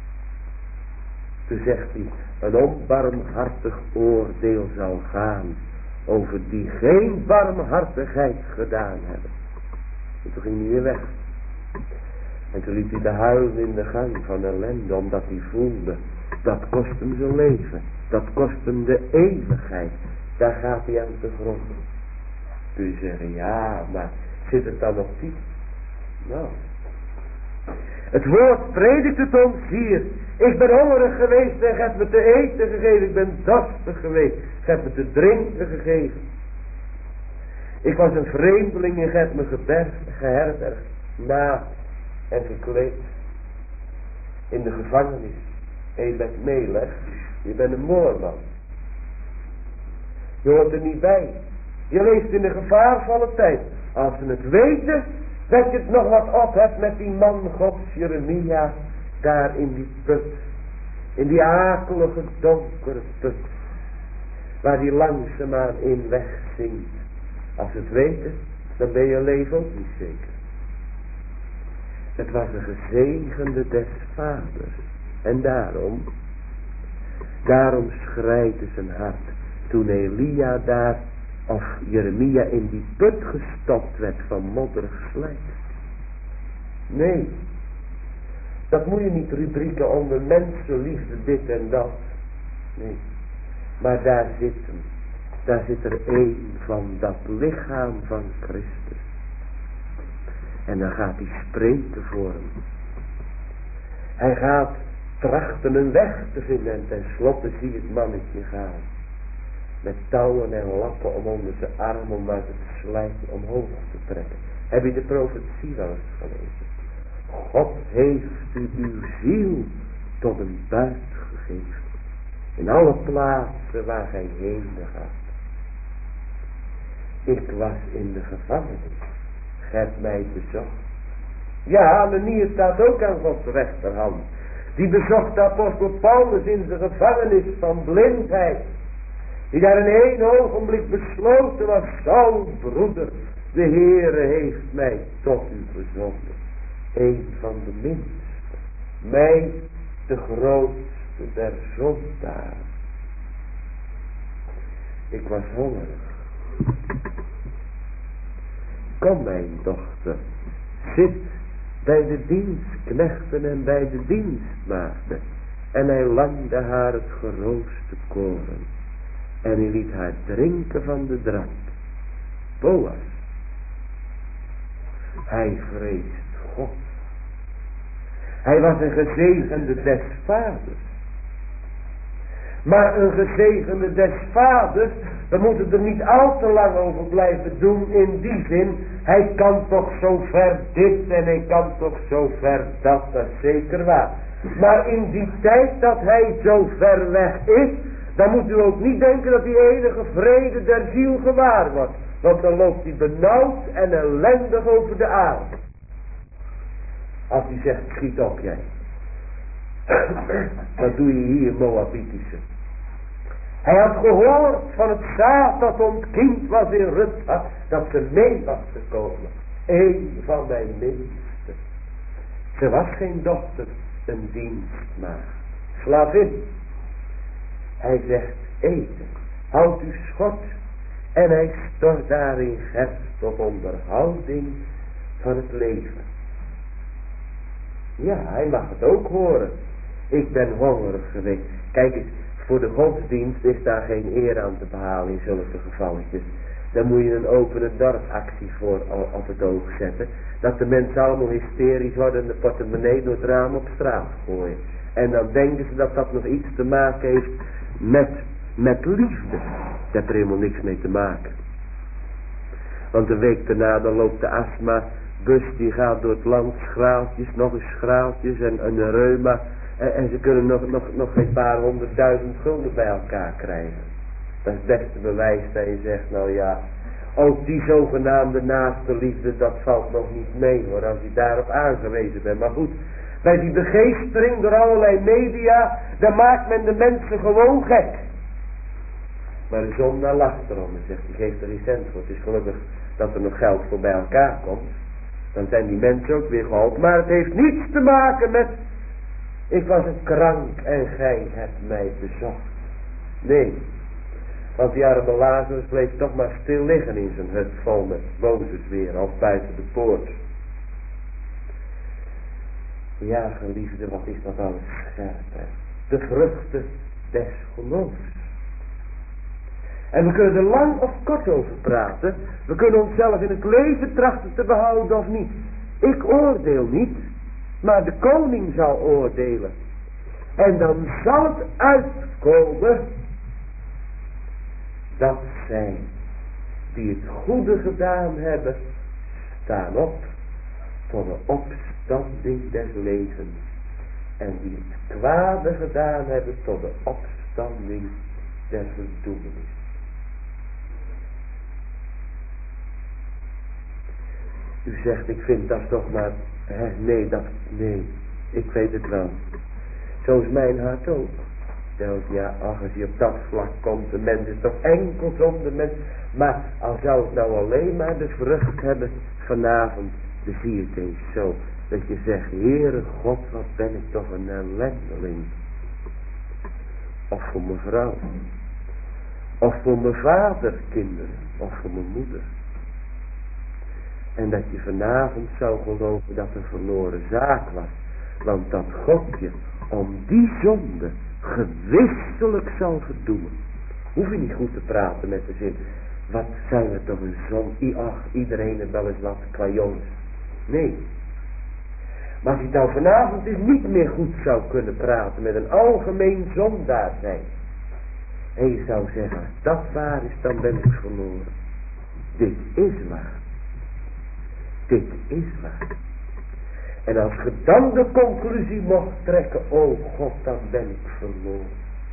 Toen zegt hij, een onbarmhartig oordeel zal gaan over die geen barmhartigheid gedaan hebben. En toen ging hij weer weg. En toen liep hij te huilen in de gang van ellende, omdat hij voelde, dat kost hem zijn leven. Dat kost hem de eeuwigheid. Daar gaat hij aan te grond. Kun je zeggen, ja, maar zit het dan nog diep? Nou. Het woord predikt het ons hier. Ik ben hongerig geweest en gij hebt me te eten gegeven. Ik ben dorstig geweest. Gij hebt me te drinken gegeven. Ik was een vreemdeling en gij hebt me geherbergd, naakt en gekleed. In de gevangenis. En je bent meelig. Je bent een moorman. Je hoort er niet bij. Je leeft in de gevaarvolle tijd. Als ze het weten, dat je het nog wat op hebt met die man Gods Jeremia, daar in die put. In die akelige donkere put. Waar die langzaamaan in wegzinkt. Als ze het weten, dan ben je leven ook niet zeker. Het was een gezegende des vaders. En daarom schreide zijn hart. Toen Elia daar, of Jeremia in die put gestopt werd van modderig slijk. Nee. Dat moet je niet rubrieken onder mensenliefde, dit en dat. Nee. Maar daar zit hem. Daar zit er één van dat lichaam van Christus. En dan gaat hij spreken voor hem. Hij gaat trachten een weg te vinden. En tenslotte zie je het mannetje gaan. Met touwen en lappen om onder zijn arm om uit het slijk omhoog te trekken. Heb je de profetie wel eens gelezen? God heeft u uw ziel tot een buit gegeven. In alle plaatsen waar gij heen gaat. Ik was in de gevangenis. Gij hebt mij bezocht. Ja, Ananias staat ook aan Gods rechterhand. Die bezocht de apostel Paulus in zijn gevangenis van blindheid. Die daar in één ogenblik besloten was. Zo broeder, de Heere heeft mij tot u gezonden. Een van de minste. Mij de grootste der zondaren. Ik was hongerig. Kom mijn dochter, zit bij de dienstknechten en bij de dienstmaagden. En hij langde haar het gerooste koren. En hij liet haar drinken van de drank. Boas. Hij vreest God. Hij was een gezegende des vaders. Maar een gezegende des vaders, we moeten er niet al te lang over blijven doen in die zin. Hij kan toch zo ver dit en hij kan toch zo ver dat is zeker waar. Maar in die tijd dat hij zo ver weg is, dan moet u ook niet denken dat die enige vrede der ziel gewaar wordt. Want dan loopt hij benauwd en ellendig over de aarde. Als hij zegt, schiet op jij. Wat doe je hier, Moabitische? Hij had gehoord van het zaad dat ontkiemd was in Rutha, dat ze mee was gekomen. Eén van mijn minsten. Ze was geen dochter, een dienstmaagd. Slavin. Hij zegt, eten, houd uw schort. En hij stort daarin gerst tot onderhouding van het leven. Ja, hij mag het ook horen. Ik ben hongerig geweest. Kijk eens, Voor de godsdienst is daar geen eer aan te behalen in zulke gevalletjes. Dan moet je een opene dorpactie voor op het oog zetten. Dat de mensen allemaal hysterisch worden en de portemonnee door het raam op straat gooien. En dan denken ze dat dat nog iets te maken heeft met liefde. Dat heeft er helemaal niks mee te maken. Want een week daarna dan loopt de astmabus, die gaat door het land, schraaltjes, nog eens schraaltjes en een reuma. En ze kunnen nog geen paar 100.000 gulden bij elkaar krijgen. Dat is het beste bewijs dat je zegt, nou ja, ook die zogenaamde naaste liefde, dat valt nog niet mee hoor, als je daarop aangewezen bent. Maar goed, bij die begeestering door allerlei media, dan maakt men de mensen gewoon gek. Maar de zondaar lacht erom en zegt, die geeft er geen cent voor. Het is gelukkig dat er nog geld voor bij elkaar komt. Dan zijn die mensen ook weer geholpen. Maar het heeft niets te maken met, ik was een krank en gij hebt mij bezocht. Nee, want die arme Lazarus bleef toch maar stil liggen in zijn hut vol met wozes weer, of buiten de poort. Ja, geliefde, wat is dat alles scherp, hè? De vruchten des geloofs. En we kunnen er lang of kort over praten. We kunnen onszelf in het leven trachten te behouden of niet. Ik oordeel niet, maar de koning zal oordelen. En dan zal het uitkomen dat zij die het goede gedaan hebben, staan op voor de opstanding des levens. En die het kwade gedaan hebben tot de opstanding der verdoemenis. U zegt, ik vind dat toch maar, nee, ik weet het wel. Zo is mijn hart ook. Ja, ach, als je op dat vlak komt, de mens is toch enkel zonder mens. Maar al zou het nou alleen maar de vrucht hebben vanavond, dan zie je het eens zo. Dat je zegt, Heere God, wat ben ik toch een ellendeling. Of voor mijn vrouw. Of voor mijn vader, kinderen. Of voor mijn moeder. En dat je vanavond zou geloven dat er verloren zaak was. Want dat God je om die zonde gewisselijk zal verdoemen. Hoef je niet goed te praten met de zin. Wat zijn we toch een zonde. Ach, iedereen heeft wel eens wat qua jongens. Nee. Maar als je nou vanavond dus niet meer goed zou kunnen praten met een algemeen zondaar zijn. En je zou zeggen, als dat waar is, dan ben ik verloren. Dit is waar. Dit is waar. En als je dan de conclusie mocht trekken, oh God, dan ben ik verloren.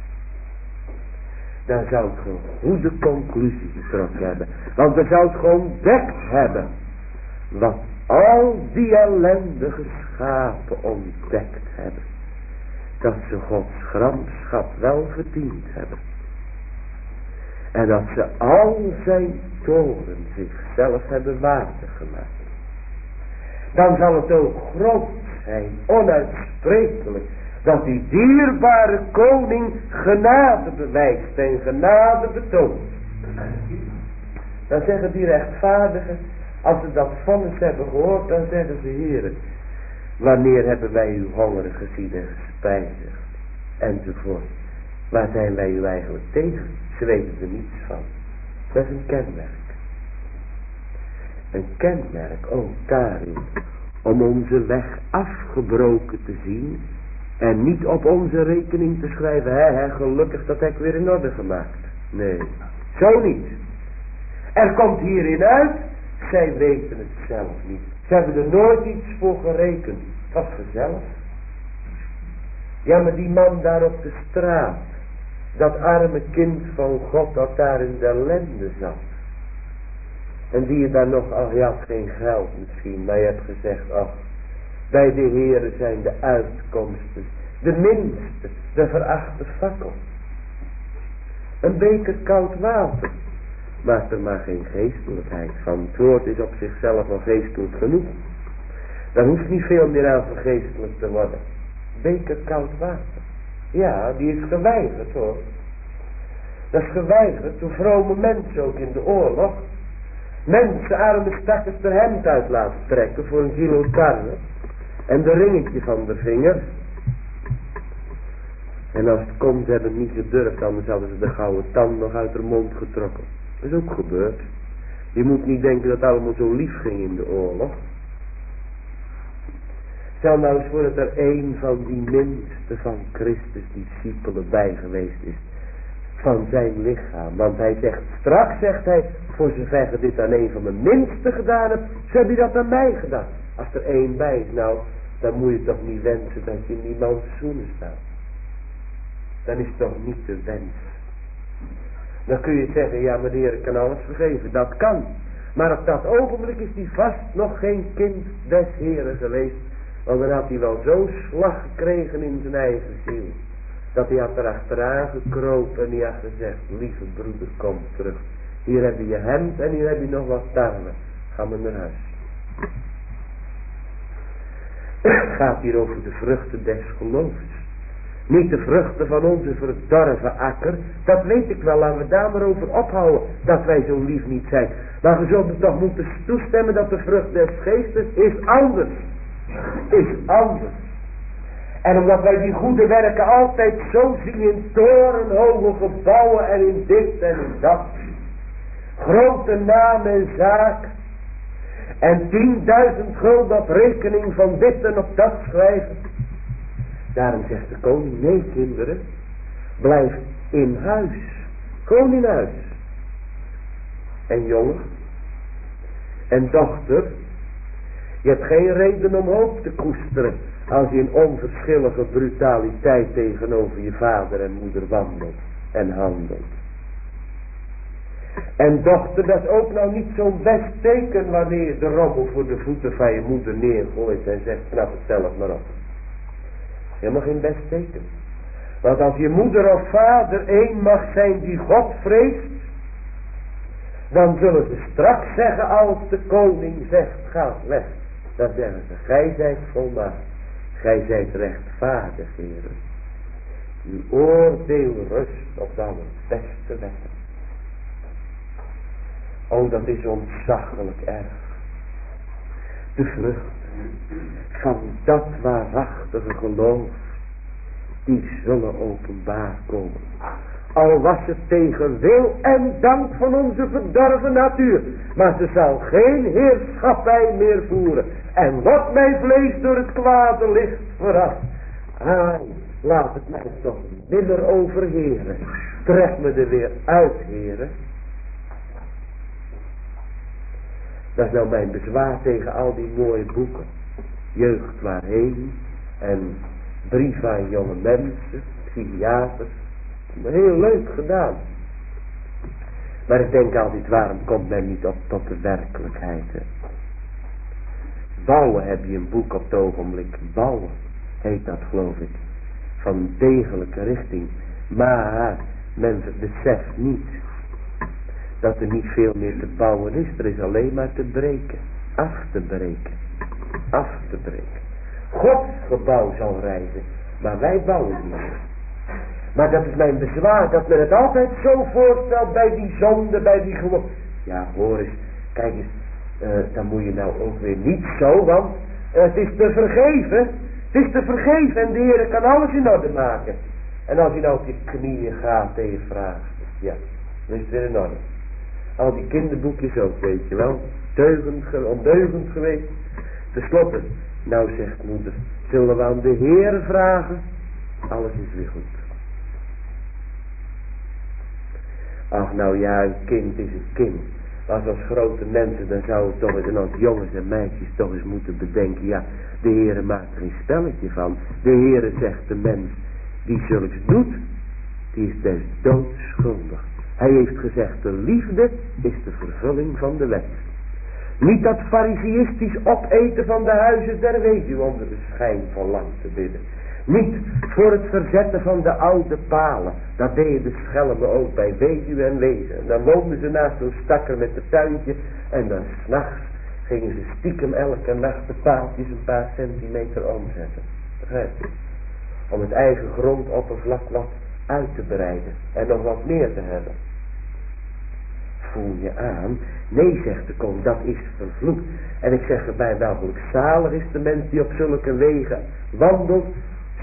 Dan zou ik een goede conclusie getrokken hebben. Want dan zou het gewoon ontdekt hebben. Wat al die ellendige schapen ontdekt hebben. Dat ze Gods gramschap wel verdiend hebben. En dat ze al zijn toren zichzelf hebben waardig gemaakt. Dan zal het ook groot zijn, onuitsprekelijk, dat die dierbare koning genade bewijst en genade betoont. Dan zeggen die rechtvaardigen, als ze dat vonnis hebben gehoord, dan zeggen ze, Heere, wanneer hebben wij uw hongeren gezien en gespijzigd, enzovoort. Waar zijn wij u eigenlijk tegen? Ze weten er niets van. Dat is een kenmerk. Een kenmerk ook daarin, om onze weg afgebroken te zien en niet op onze rekening te schrijven, gelukkig dat heb ik weer in orde gemaakt. Nee, zo niet. Er komt hierin uit, zij weten het zelf niet. Ze hebben er nooit iets voor gerekend. Wat vanzelf. Ja, maar die man daar op de straat, dat arme kind van God dat daar in de ellende zat. En die je dan nog, ach je had geen geld misschien, maar je hebt gezegd, ach, bij de Heere zijn de uitkomsten, de minste, de verachte fakkel. Een beker koud water, maakt er maar geen geestelijkheid van. Het woord is op zichzelf al geestelijk genoeg. Daar hoeft niet veel meer aan vergeestelijk te worden. Beker koud water. Ja, die is geweigerd hoor. Dat is geweigerd door vrome mensen ook in de oorlog. Mensen arme stakkers de hemd uit laten trekken voor een kilo tarwe. En de ringetje van de vinger. En als het kon, ze hebben het niet gedurfd, anders hadden ze de gouden tand nog uit haar mond getrokken. Dat is ook gebeurd. Je moet niet denken dat het allemaal zo lief ging in de oorlog. Stel nou eens voor dat er een van die minste van Christus discipelen bij geweest is. Van zijn lichaam. Want hij zegt, straks zegt hij, voor zover je dit aan een van mijn minste gedaan hebt, zo heb je dat aan mij gedaan. Als er één bij is, nou, dan moet je toch niet wensen dat je in die man zoenen staat. Dan is het toch niet te wensen. Dan kun je zeggen, ja maar de Heer kan alles vergeven. Dat kan. Maar op dat ogenblik is hij vast nog geen kind des Heren geweest. Want dan had hij wel zo slag gekregen in zijn eigen ziel. Dat hij had erachteraan gekropen en hij had gezegd, lieve broeder, kom terug. Hier heb je je hemd en hier heb je nog wat tarwe. Ga maar naar huis. Het gaat hier over de vruchten des geloofs. Niet de vruchten van onze verdorven akker. Dat weet ik wel, laten we daar maar over ophouden. Dat wij zo lief niet zijn. Maar we zullen toch moeten toestemmen dat de vrucht des geestes is anders. Is anders. En omdat wij die goede werken altijd zo zien in torenhoge gebouwen en in dit en in dat. Grote naam en zaak. En 10.000 gulden op rekening van dit en op dat schrijven. Daarom zegt de koning, nee kinderen, blijf in huis. Gewoon in huis. En jongen, en dochter, je hebt geen reden om hoop te koesteren als je in onverschillige brutaliteit tegenover je vader en moeder wandelt en handelt. En dochter, dat is ook nou niet zo'n best teken wanneer je de rommel voor de voeten van je moeder neergooit en zegt, knap het zelf maar op. Helemaal geen best teken. Want als je moeder of vader één mag zijn die God vreest, dan zullen ze straks zeggen als de koning zegt, ga weg. Dan zeggen ze, gij zijt volmaakt. Gij zijt rechtvaardig, heren. Uw oordeel rust op de allerbeste wetten. Oh, dat is ontzaglijk erg. De vrucht van dat waarachtige geloof, die zullen openbaar komen. Al was het tegen wil en dank van onze verdorven natuur. Maar ze zal geen heerschappij meer voeren. En wat mijn vlees door het kwade licht verrast. Laat het mij toch nimmer overheren. Trek me er weer uit, heren. Dat is nou mijn bezwaar tegen al die mooie boeken. Jeugd waarheen. En brieven aan jonge mensen. Psychiaters. Heel leuk gedaan. Maar ik denk altijd, waarom komt men niet op tot de werkelijkheid? Hè? Bouwen heb je een boek op het ogenblik. Bouwen heet dat, geloof ik. Van degelijke richting. Maar men beseft niet dat er niet veel meer te bouwen is. Er is alleen maar te breken. Af te breken. Af te breken. Gods gebouw zal rijzen. Maar wij bouwen niet meer. Maar dat is mijn bezwaar, dat men het altijd zo voorstelt bij die zonde, bij die gewoon. Ja, hoor eens, kijk eens, dan moet je nou ook weer niet zo, want het is te vergeven. Het is te vergeven en de Heer kan alles in orde maken. En als je nou op je knieën gaat en je vraagt, ja, dan is het weer in orde. Al die kinderboekjes ook, weet je wel, ondeugend geweest. Ten slotte, nou zegt moeder, zullen we aan de Heer vragen? Alles is weer goed. Ach nou ja, een kind is een kind. Als grote mensen, dan zouden toch eens, en als jongens en meisjes toch eens moeten bedenken, ja, de Heere maakt er een spelletje van. De Heere zegt de mens, die zulks doet, die is des doods schuldig. Hij heeft gezegd, de liefde is de vervulling van de wet. Niet dat fariseïstisch opeten van de huizen der weduwe onder de schijn van lang te bidden. Niet voor het verzetten van de oude palen. Dat deden de schelmen ook bij weduwe en wezen. En dan woonden ze naast zo'n stakker met het tuintje. En dan 's nachts gingen ze stiekem elke nacht de paaltjes een paar centimeter omzetten. Begrijp je? Om het eigen grondoppervlak wat uit te breiden. En nog wat meer te hebben. Voel je aan? Nee, zegt de koning, dat is vervloekt. En ik zeg erbij, welk zalig is de mens die op zulke wegen wandelt.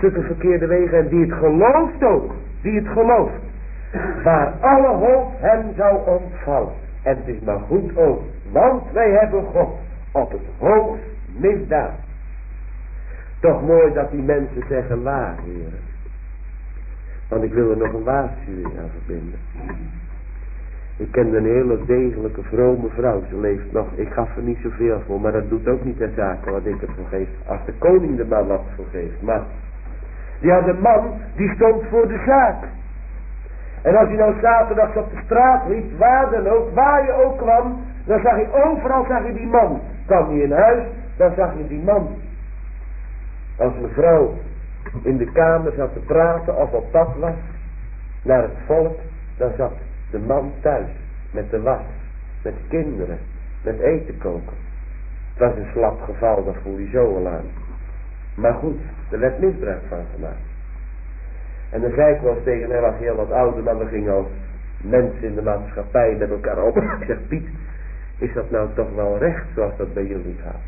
stukken verkeerde wegen en die het gelooft ook, die het gelooft, waar alle hoop hem zou ontvallen. En het is maar goed ook, want wij hebben God op het hoogst misdaan. Toch mooi dat die mensen zeggen waar, heren. Want ik wil er nog een waarschuwing aan verbinden. Ik ken een hele degelijke, vrome vrouw. Ze leeft nog, ik gaf er niet zoveel voor, maar dat doet ook niet ter zake wat ik ervoor geef. Als de koning er maar wat voor geeft. Maar die had een man, die stond voor de zaak. En als hij nou zaterdags op de straat liep, waar dan ook, waar je ook kwam, dan zag je overal die man. Kwam hij in huis, dan zag je die man. Als mevrouw in de kamer zat te praten of op pad was naar het volk, dan zat de man thuis met de was, met de kinderen, met eten koken. Het was een slap geval, dat voel je zo al aan. Maar goed, er werd misbruik van gemaakt. En dan zei ik wel eens tegen hem, hij was heel wat ouder, maar we gingen als mensen in de maatschappij met elkaar op. Ik zeg, Piet, is dat nou toch wel recht zoals dat bij jullie gaat?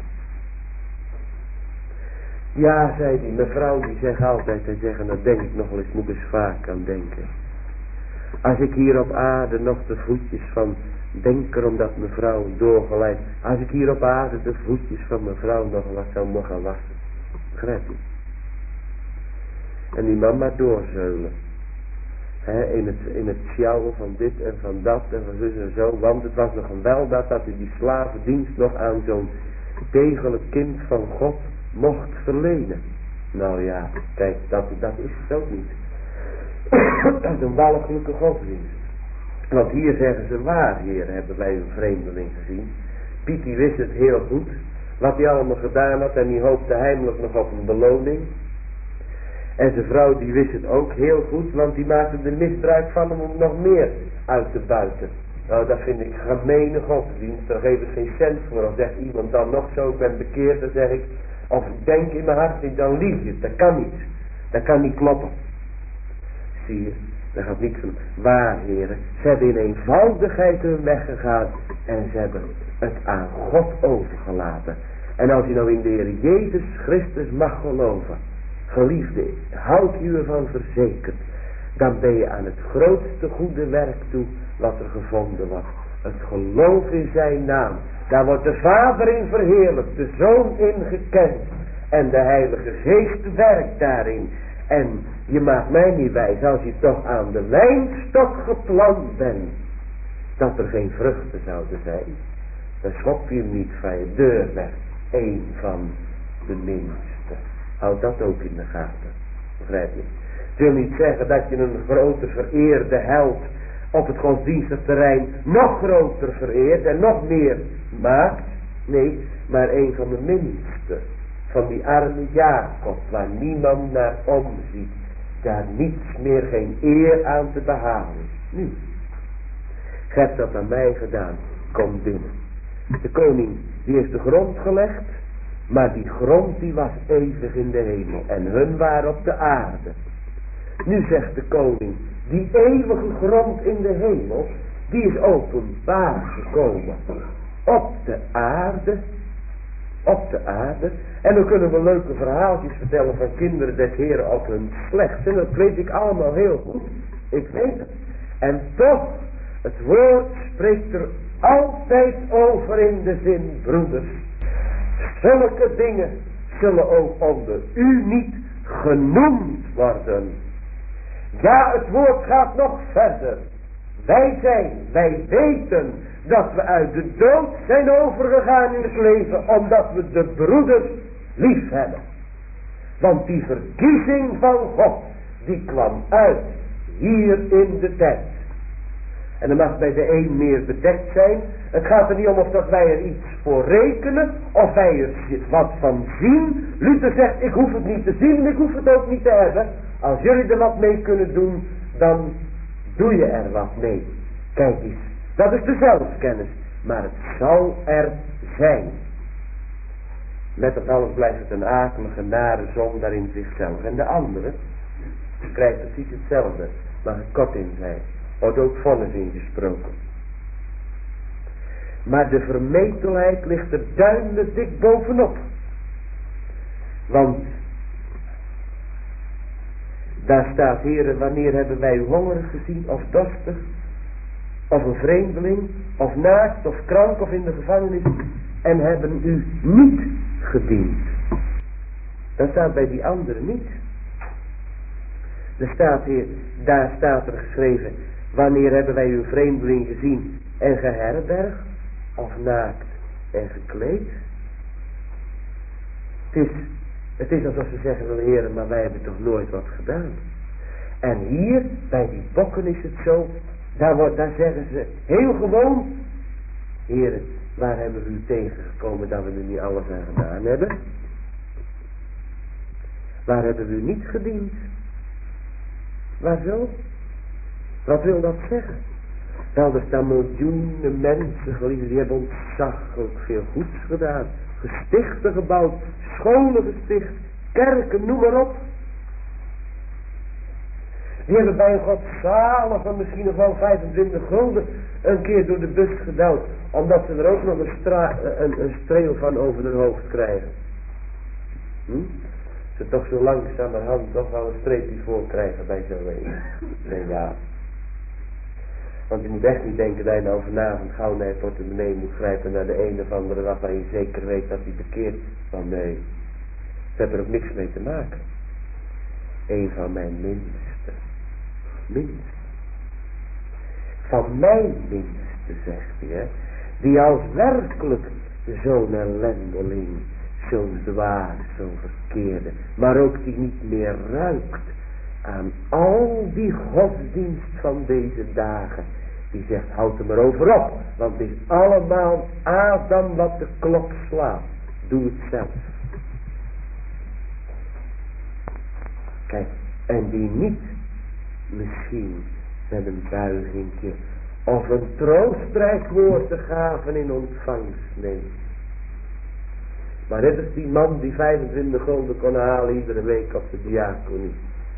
Ja, zei hij, mevrouw die zegt altijd, en zeggen, daar denk ik nog wel eens, moet ik eens vaak aan denken. Als ik hier op aarde nog de voetjes van, denk erom dat mevrouw doorgeleid, als ik hier op aarde de voetjes van mevrouw nog wat zou mogen wassen. Begrijp je? En die man maar doorzeulen. In het sjouwen van dit en van dat en van zus en zo. Want het was nog een weldaad dat hij die slavendienst nog aan zo'n degelijk kind van God mocht verlenen. Nou ja, kijk, dat is het ook niet. Dat is een walgelijke godsdienst. Want hier zeggen ze waar, heer, hebben wij een vreemdeling gezien. Piet die wist het heel goed, wat hij allemaal gedaan had en die hoopte heimelijk nog op een beloning. En zijn vrouw die wist het ook heel goed, want die maakte er misbruik van hem om nog meer uit te buiten. Nou, dat vind ik gemene godsdienst, daar geef ik geen cent voor. Als zegt iemand dan nog zo, ik ben bekeerd, dan zeg ik, of ik denk in mijn hart, dan lieg je. Dat kan niet. Dat kan niet kloppen. Zie je, dat gaat niet van waar, heren. Ze hebben in eenvoudigheid hun weg gegaan en ze hebben het aan God overgelaten. En als je nou in de Heer Jezus Christus mag geloven, geliefde, houd u ervan verzekerd, dan ben je aan het grootste goede werk toe wat er gevonden was. Het geloof in zijn naam. Daar wordt de Vader in verheerlijkt, de Zoon in gekend en de Heilige Geest werkt daarin. En je maakt mij niet wijs, als je toch aan de wijnstok geplant bent, dat er geen vruchten zouden zijn. Dan schop je hem niet van je deur weg, één van de minste. Houd dat ook in de gaten, begrijp je? Het wil niet zeggen dat je een grote vereerde held op het godsdienstig terrein nog groter vereert en nog meer maakt. Nee, maar een van de minste. Van die arme Jacob, waar niemand naar omziet. Daar niets meer, geen eer aan te behalen is. Nu, gij hebt dat aan mij gedaan, kom binnen. De koning, die heeft de grond gelegd, maar die grond die was eeuwig in de hemel. En hun waren op de aarde. Nu zegt de koning, die eeuwige grond in de hemel, die is openbaar gekomen. Op de aarde. Op de aarde. En dan kunnen we leuke verhaaltjes vertellen van kinderen des Heren op hun slecht. En dat weet ik allemaal heel goed. Ik weet het. En toch, het woord spreekt er altijd over in de zin, broeders. Zulke dingen zullen ook onder u niet genoemd worden. Ja, het woord gaat nog verder. Wij weten dat we uit de dood zijn overgegaan in het leven, omdat we de broeders lief hebben. Want die verkiezing van God, die kwam uit hier in de tijd. En dan mag bij de een meer bedekt zijn. Het gaat er niet om of dat wij er iets voor rekenen, of wij er wat van zien. Luther zegt, ik hoef het niet te zien en ik hoef het ook niet te hebben. Als jullie er wat mee kunnen doen, dan doe je er wat mee. Kijk eens, dat is de zelfkennis, maar het zal er zijn. Met dat alles blijft het een akelige, nare zondaar in zichzelf. En de andere krijgt precies hetzelfde, mag ik kort in zijn. Wordt ook vonnis ingesproken. Maar de vermetelheid ligt er duimelijk dik bovenop. Want Daar staat, Heere, wanneer hebben wij u hongerig gezien, of dorstig, of een vreemdeling, of naakt, of krank, of in de gevangenis, en hebben u niet gediend. Dat staat bij die anderen niet. Daar staat er geschreven, wanneer hebben wij uw vreemdeling gezien en geherbergd, of naakt en gekleed. Het is alsof ze zeggen, wel Heere, maar wij hebben toch nooit wat gedaan. En hier, bij die bokken is het zo, daar zeggen ze heel gewoon, Heere, waar hebben we u tegengekomen dat we er niet alles aan gedaan hebben? Waar hebben we u niet gediend? Waar zo? Wat wil dat zeggen? Wel, er staan miljoenen mensen, geliefden, die hebben ontzaglijk veel goeds gedaan. Gestichten gebouwd, scholen gesticht, kerken, noem maar op. Die hebben bij een godzalige, misschien nog wel 25 gulden, een keer door de bus gedouwd. Omdat ze er ook nog een streel van over hun hoofd krijgen. Ze toch zo langzamerhand toch wel een streepje voor krijgen bij zo'n leven. Nee, ja. Want je moet echt niet denken dat je nou vanavond gauw naar je portemonnee moet grijpen naar de een of andere waarvan je zeker weet dat hij bekeert. Van nee, ze hebben er ook niks mee te maken. Een van mijn minste. Van mijn minste, zegt hij, hè. Die als werkelijk zo'n ellendeling, zo'n zwaar, zo'n verkeerde, maar ook die niet meer ruikt aan al die godsdienst van deze dagen. Die zegt, houd er maar over op, want het is allemaal Adam wat de klok slaat. Doe het zelf. Kijk, en die niet misschien met een buigingje of een troostrijk woord te gaven in ontvangst neemt. Maar dit is die man die 25 gulden kon halen iedere week op de diaconie.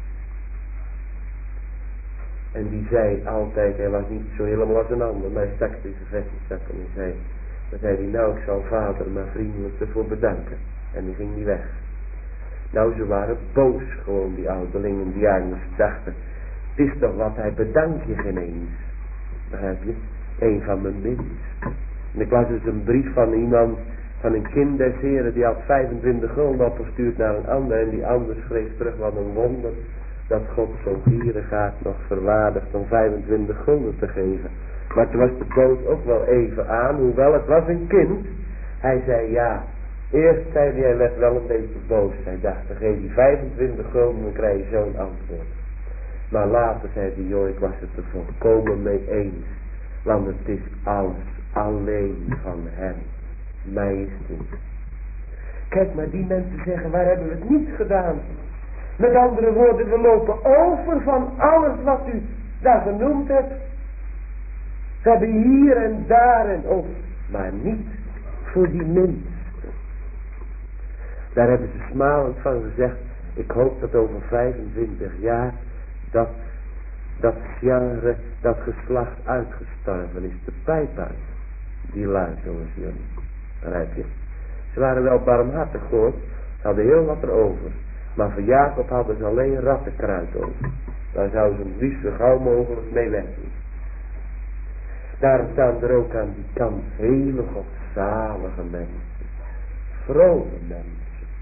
En die zei altijd, hij was niet zo helemaal als een ander, maar hij stak in zijn vestzak en dan zei hij, nou ik zal vader maar vriendelijk ervoor bedanken. En die ging niet weg. Nou, ze waren boos gewoon, die ouderlingen, die jongens dachten, het is toch wat, hij bedankt je geen eens. Begrijp je? Een van mijn minst. En ik las dus een brief van iemand, van een kind des heren, die had 25 gulden opgestuurd naar een ander. En die ander schreef terug, wat een wonder, dat God zo'n gierigaard nog verwaardigt om 25 gulden te geven. Maar toen was de boot ook wel even aan, hoewel het was een kind. Hij zei ja. Eerst zei hij werd wel een beetje boos. Hij dacht, dan geef je 25 gulden, dan krijg je zo'n antwoord. Maar later zei hij, joh, ik was het er volkomen mee eens. Want het is alles alleen van hem. Mij is het niet. Kijk, maar die mensen zeggen, waar hebben we het niet gedaan? Met andere woorden, we lopen over van alles wat u daar genoemd hebt. We hebben hier en daar en ook, maar niet voor die mensen. Daar hebben ze smalend van gezegd, ik hoop dat over 25 jaar dat genre, dat geslacht uitgestorven is, de pijp uit. Die lui zoals jullie. Begrijp je? Ze waren wel barmhartig hoor, ze hadden heel wat erover. Maar voor Jacob hadden ze alleen rattenkruid over. Daar zouden ze het liefst zo gauw mogelijk mee wegdoen. Daarom staan er ook aan die kant hele godzalige mensen. Vrome mensen.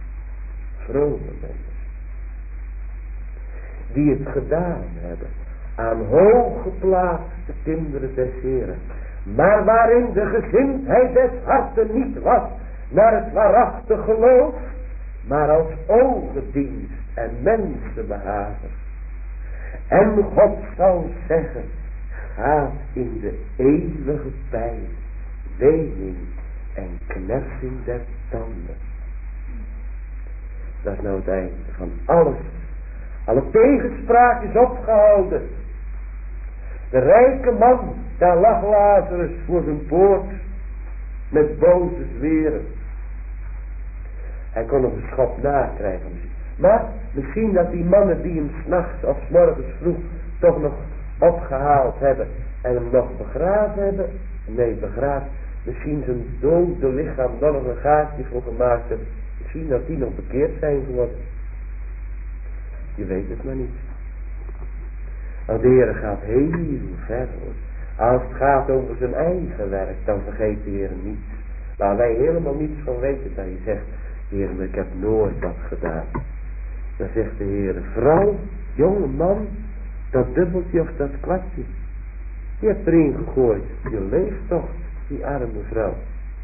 Die het gedaan hebben aan hooggeplaatste kinderen des Heren. Maar waarin de gezindheid des harten niet was naar het waarachtig geloof, maar als ogendienst en mensenbehagen. En God zal zeggen, gaat in de eeuwige pijn, wening en knersing der tanden. Dat is nou het einde van alles. Alle tegenspraak is opgehouden. De rijke man, daar lag Lazarus voor zijn poort met boze zweren. Hij kon nog een schop nakrijgen. Maar misschien dat die mannen die hem 's nachts of 's morgens vroeg toch nog opgehaald hebben en hem nog begraven hebben. Nee, begraven. Misschien zijn dode lichaam dan nog een gaatje voor gemaakt hebben. Misschien dat die nog bekeerd zijn geworden. Je weet het maar niet. Want de Heer gaat heel ver hoor. Als het gaat over zijn eigen werk, dan vergeet de Heer niets. Waar wij helemaal niets van weten, dat je zegt, Heer, ik heb nooit wat gedaan. Dan zegt de Heer, vrouw, jonge man, dat dubbeltje of dat kwartje, je hebt erin gegooid, je leeft toch, die arme vrouw.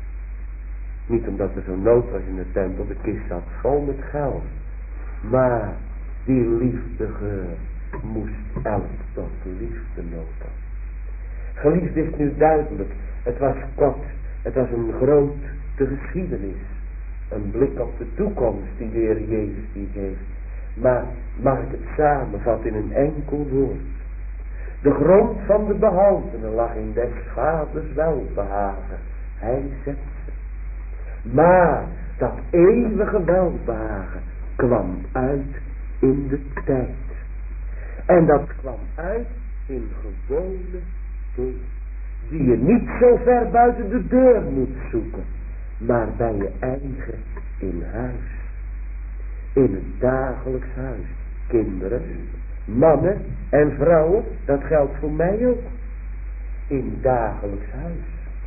Niet omdat er zo'n nood was in de tempel, de kist zat vol met geld. Maar die liefdegeur moest elk tot liefde nopen. Geliefd is nu duidelijk, het was kort, het was een grote geschiedenis. Een blik op de toekomst die de Heer Jezus die geeft. Maar mag ik het samenvatten in een enkel woord. De grond van de behoudene lag in des vaders welbehagen. Hij zet ze. Maar dat eeuwige welbehagen kwam uit in de tijd. En dat kwam uit in gewone dingen. Die je niet zo ver buiten de deur moet zoeken. Maar bij je eigen in huis. In het dagelijks huis. Kinderen, mannen en vrouwen, dat geldt voor mij ook. In het dagelijks huis.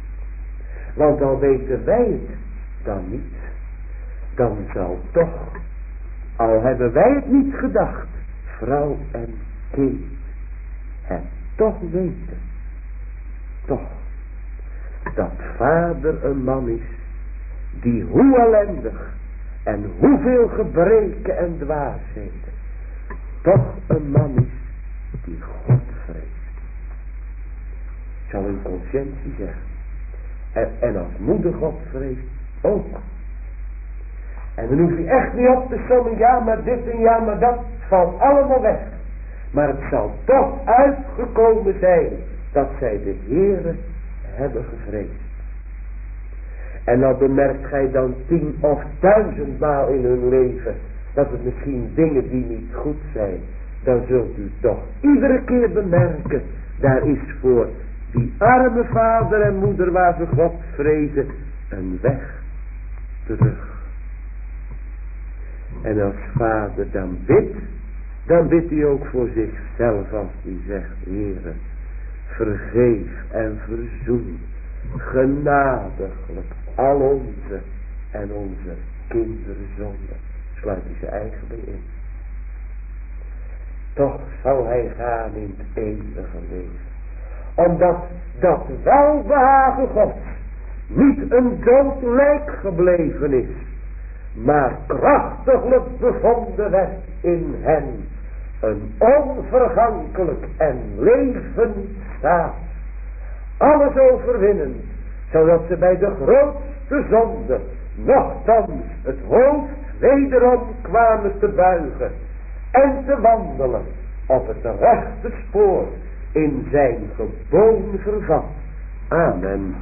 Want al weten wij het dan niet. Dan zal toch, al hebben wij het niet gedacht, vrouw en kind het toch weten. Toch, dat vader een man is, die hoe ellendig en hoeveel gebreken en dwaasheden, toch een man is die God vreest. Ik zal in conscientie zeggen. En als moeder God vreest ook. En dan hoef je echt niet op te sommen, ja maar dit en ja maar dat, het valt allemaal weg. Maar het zal toch uitgekomen zijn dat zij de Heere hebben gevreesd. En dan bemerkt gij dan 10 of 1000 maal in hun leven dat het misschien dingen die niet goed zijn. Dan zult u toch iedere keer bemerken, daar is voor die arme vader en moeder waar ze God vrezen een weg terug. En als vader dan bidt hij ook voor zichzelf als hij zegt, Heere, vergeef en verzoen genadiglijk al onze en onze kinderen zonden. Sluit hij zijn eigen bij in. Toch zal hij gaan in het eeuwige leven. Omdat dat welbehagen God niet een dood lijk gebleven is, maar krachtiglijk bevonden werd in hen een onvergankelijk en levend staat. Alles overwinnend, zodat ze bij de grootste zonde nochtans het hoofd wederom kwamen te buigen en te wandelen op het rechte spoor in zijn geboden vervat. Amen.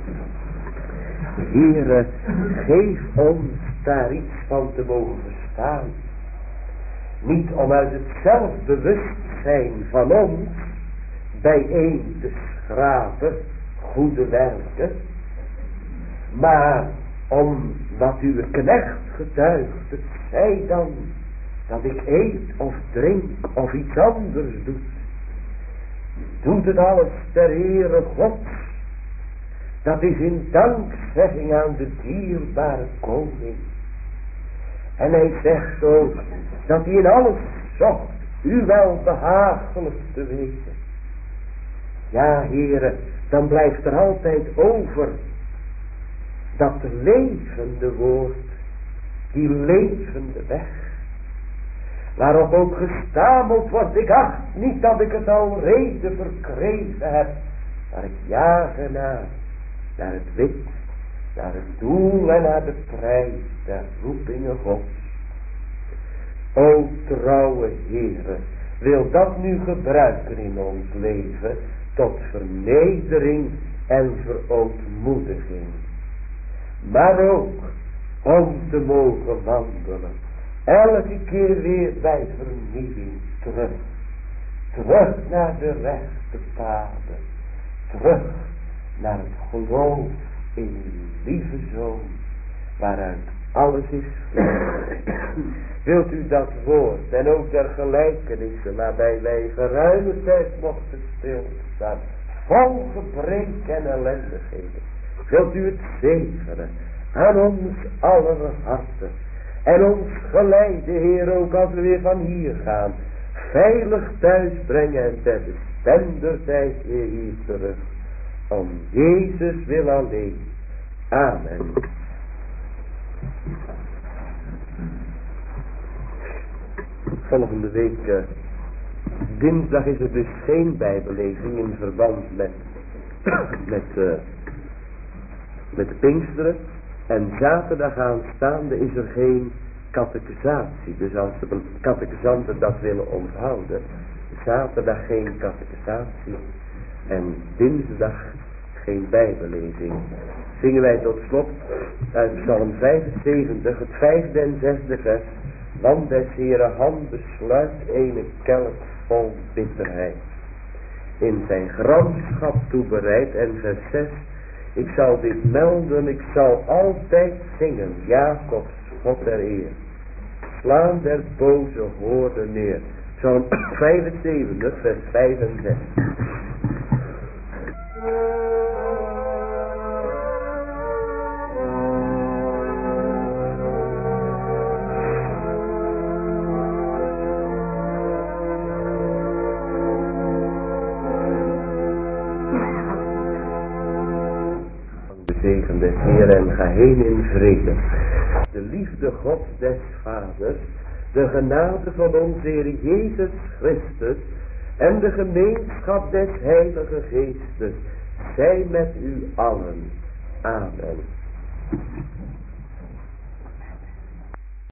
Heere, geef ons daar iets van te mogen verstaan. Niet om uit het zelfbewustzijn van ons bijeen te schrapen goede werken, maar om wat uw knecht getuigt, het zij dan dat ik eet of drink of iets anders doe. Doet het alles ter Heere Gods. Dat is in dankzegging aan de dierbare koning. En hij zegt ook dat hij in alles zocht u wel behagelijk te weten. Ja, Heere, dan blijft er altijd over dat levende woord, die levende weg, waarop ook gestameld wordt, ik acht niet dat ik het al reden verkregen heb, maar ik jaag ernaar, naar het wit, naar het doel en naar de prijs der roepingen Gods. O trouwe Heere, wil dat nu gebruiken in ons leven tot vernedering en verootmoediging. Maar ook om te mogen wandelen, elke keer weer bij vernieuwing terug. Terug naar de rechte paden. Terug naar het geloof in uw lieve Zoon, waaruit alles is vrij. Wilt u dat woord en ook der gelijkenissen, waarbij wij geruime tijd mochten stilstaan, vol gebrek en ellendigheden. Wilt u het zegenen aan ons aller harten en ons geleide, Heer, ook als we weer van hier gaan, veilig thuis brengen en ter bestender tijd weer hier terug. Om Jezus wil alleen. Amen. Volgende week dinsdag is er dus geen bijbellezing in verband met de Pinksteren. En zaterdag aanstaande is er geen catechisatie. Dus als de catechizanten dat willen onthouden, zaterdag geen catechisatie en dinsdag geen bijbellezing. Zingen wij tot slot uit Psalm 75, het 5e en 6e vers. Want des Heere hand besluit ene kelk vol bitterheid, in zijn gramschap toebereid. En vers 6, ik zal dit melden, ik zal altijd zingen, Jacobs God der eer. Slaan der boze hoorden neer. Psalm 75, vers 5 en 6. Zegen des Heer en ga heen in vrede. De liefde Gods des Vaders, de genade van onze Heer Jezus Christus en de gemeenschap des Heilige Geestes zij met u allen. Amen.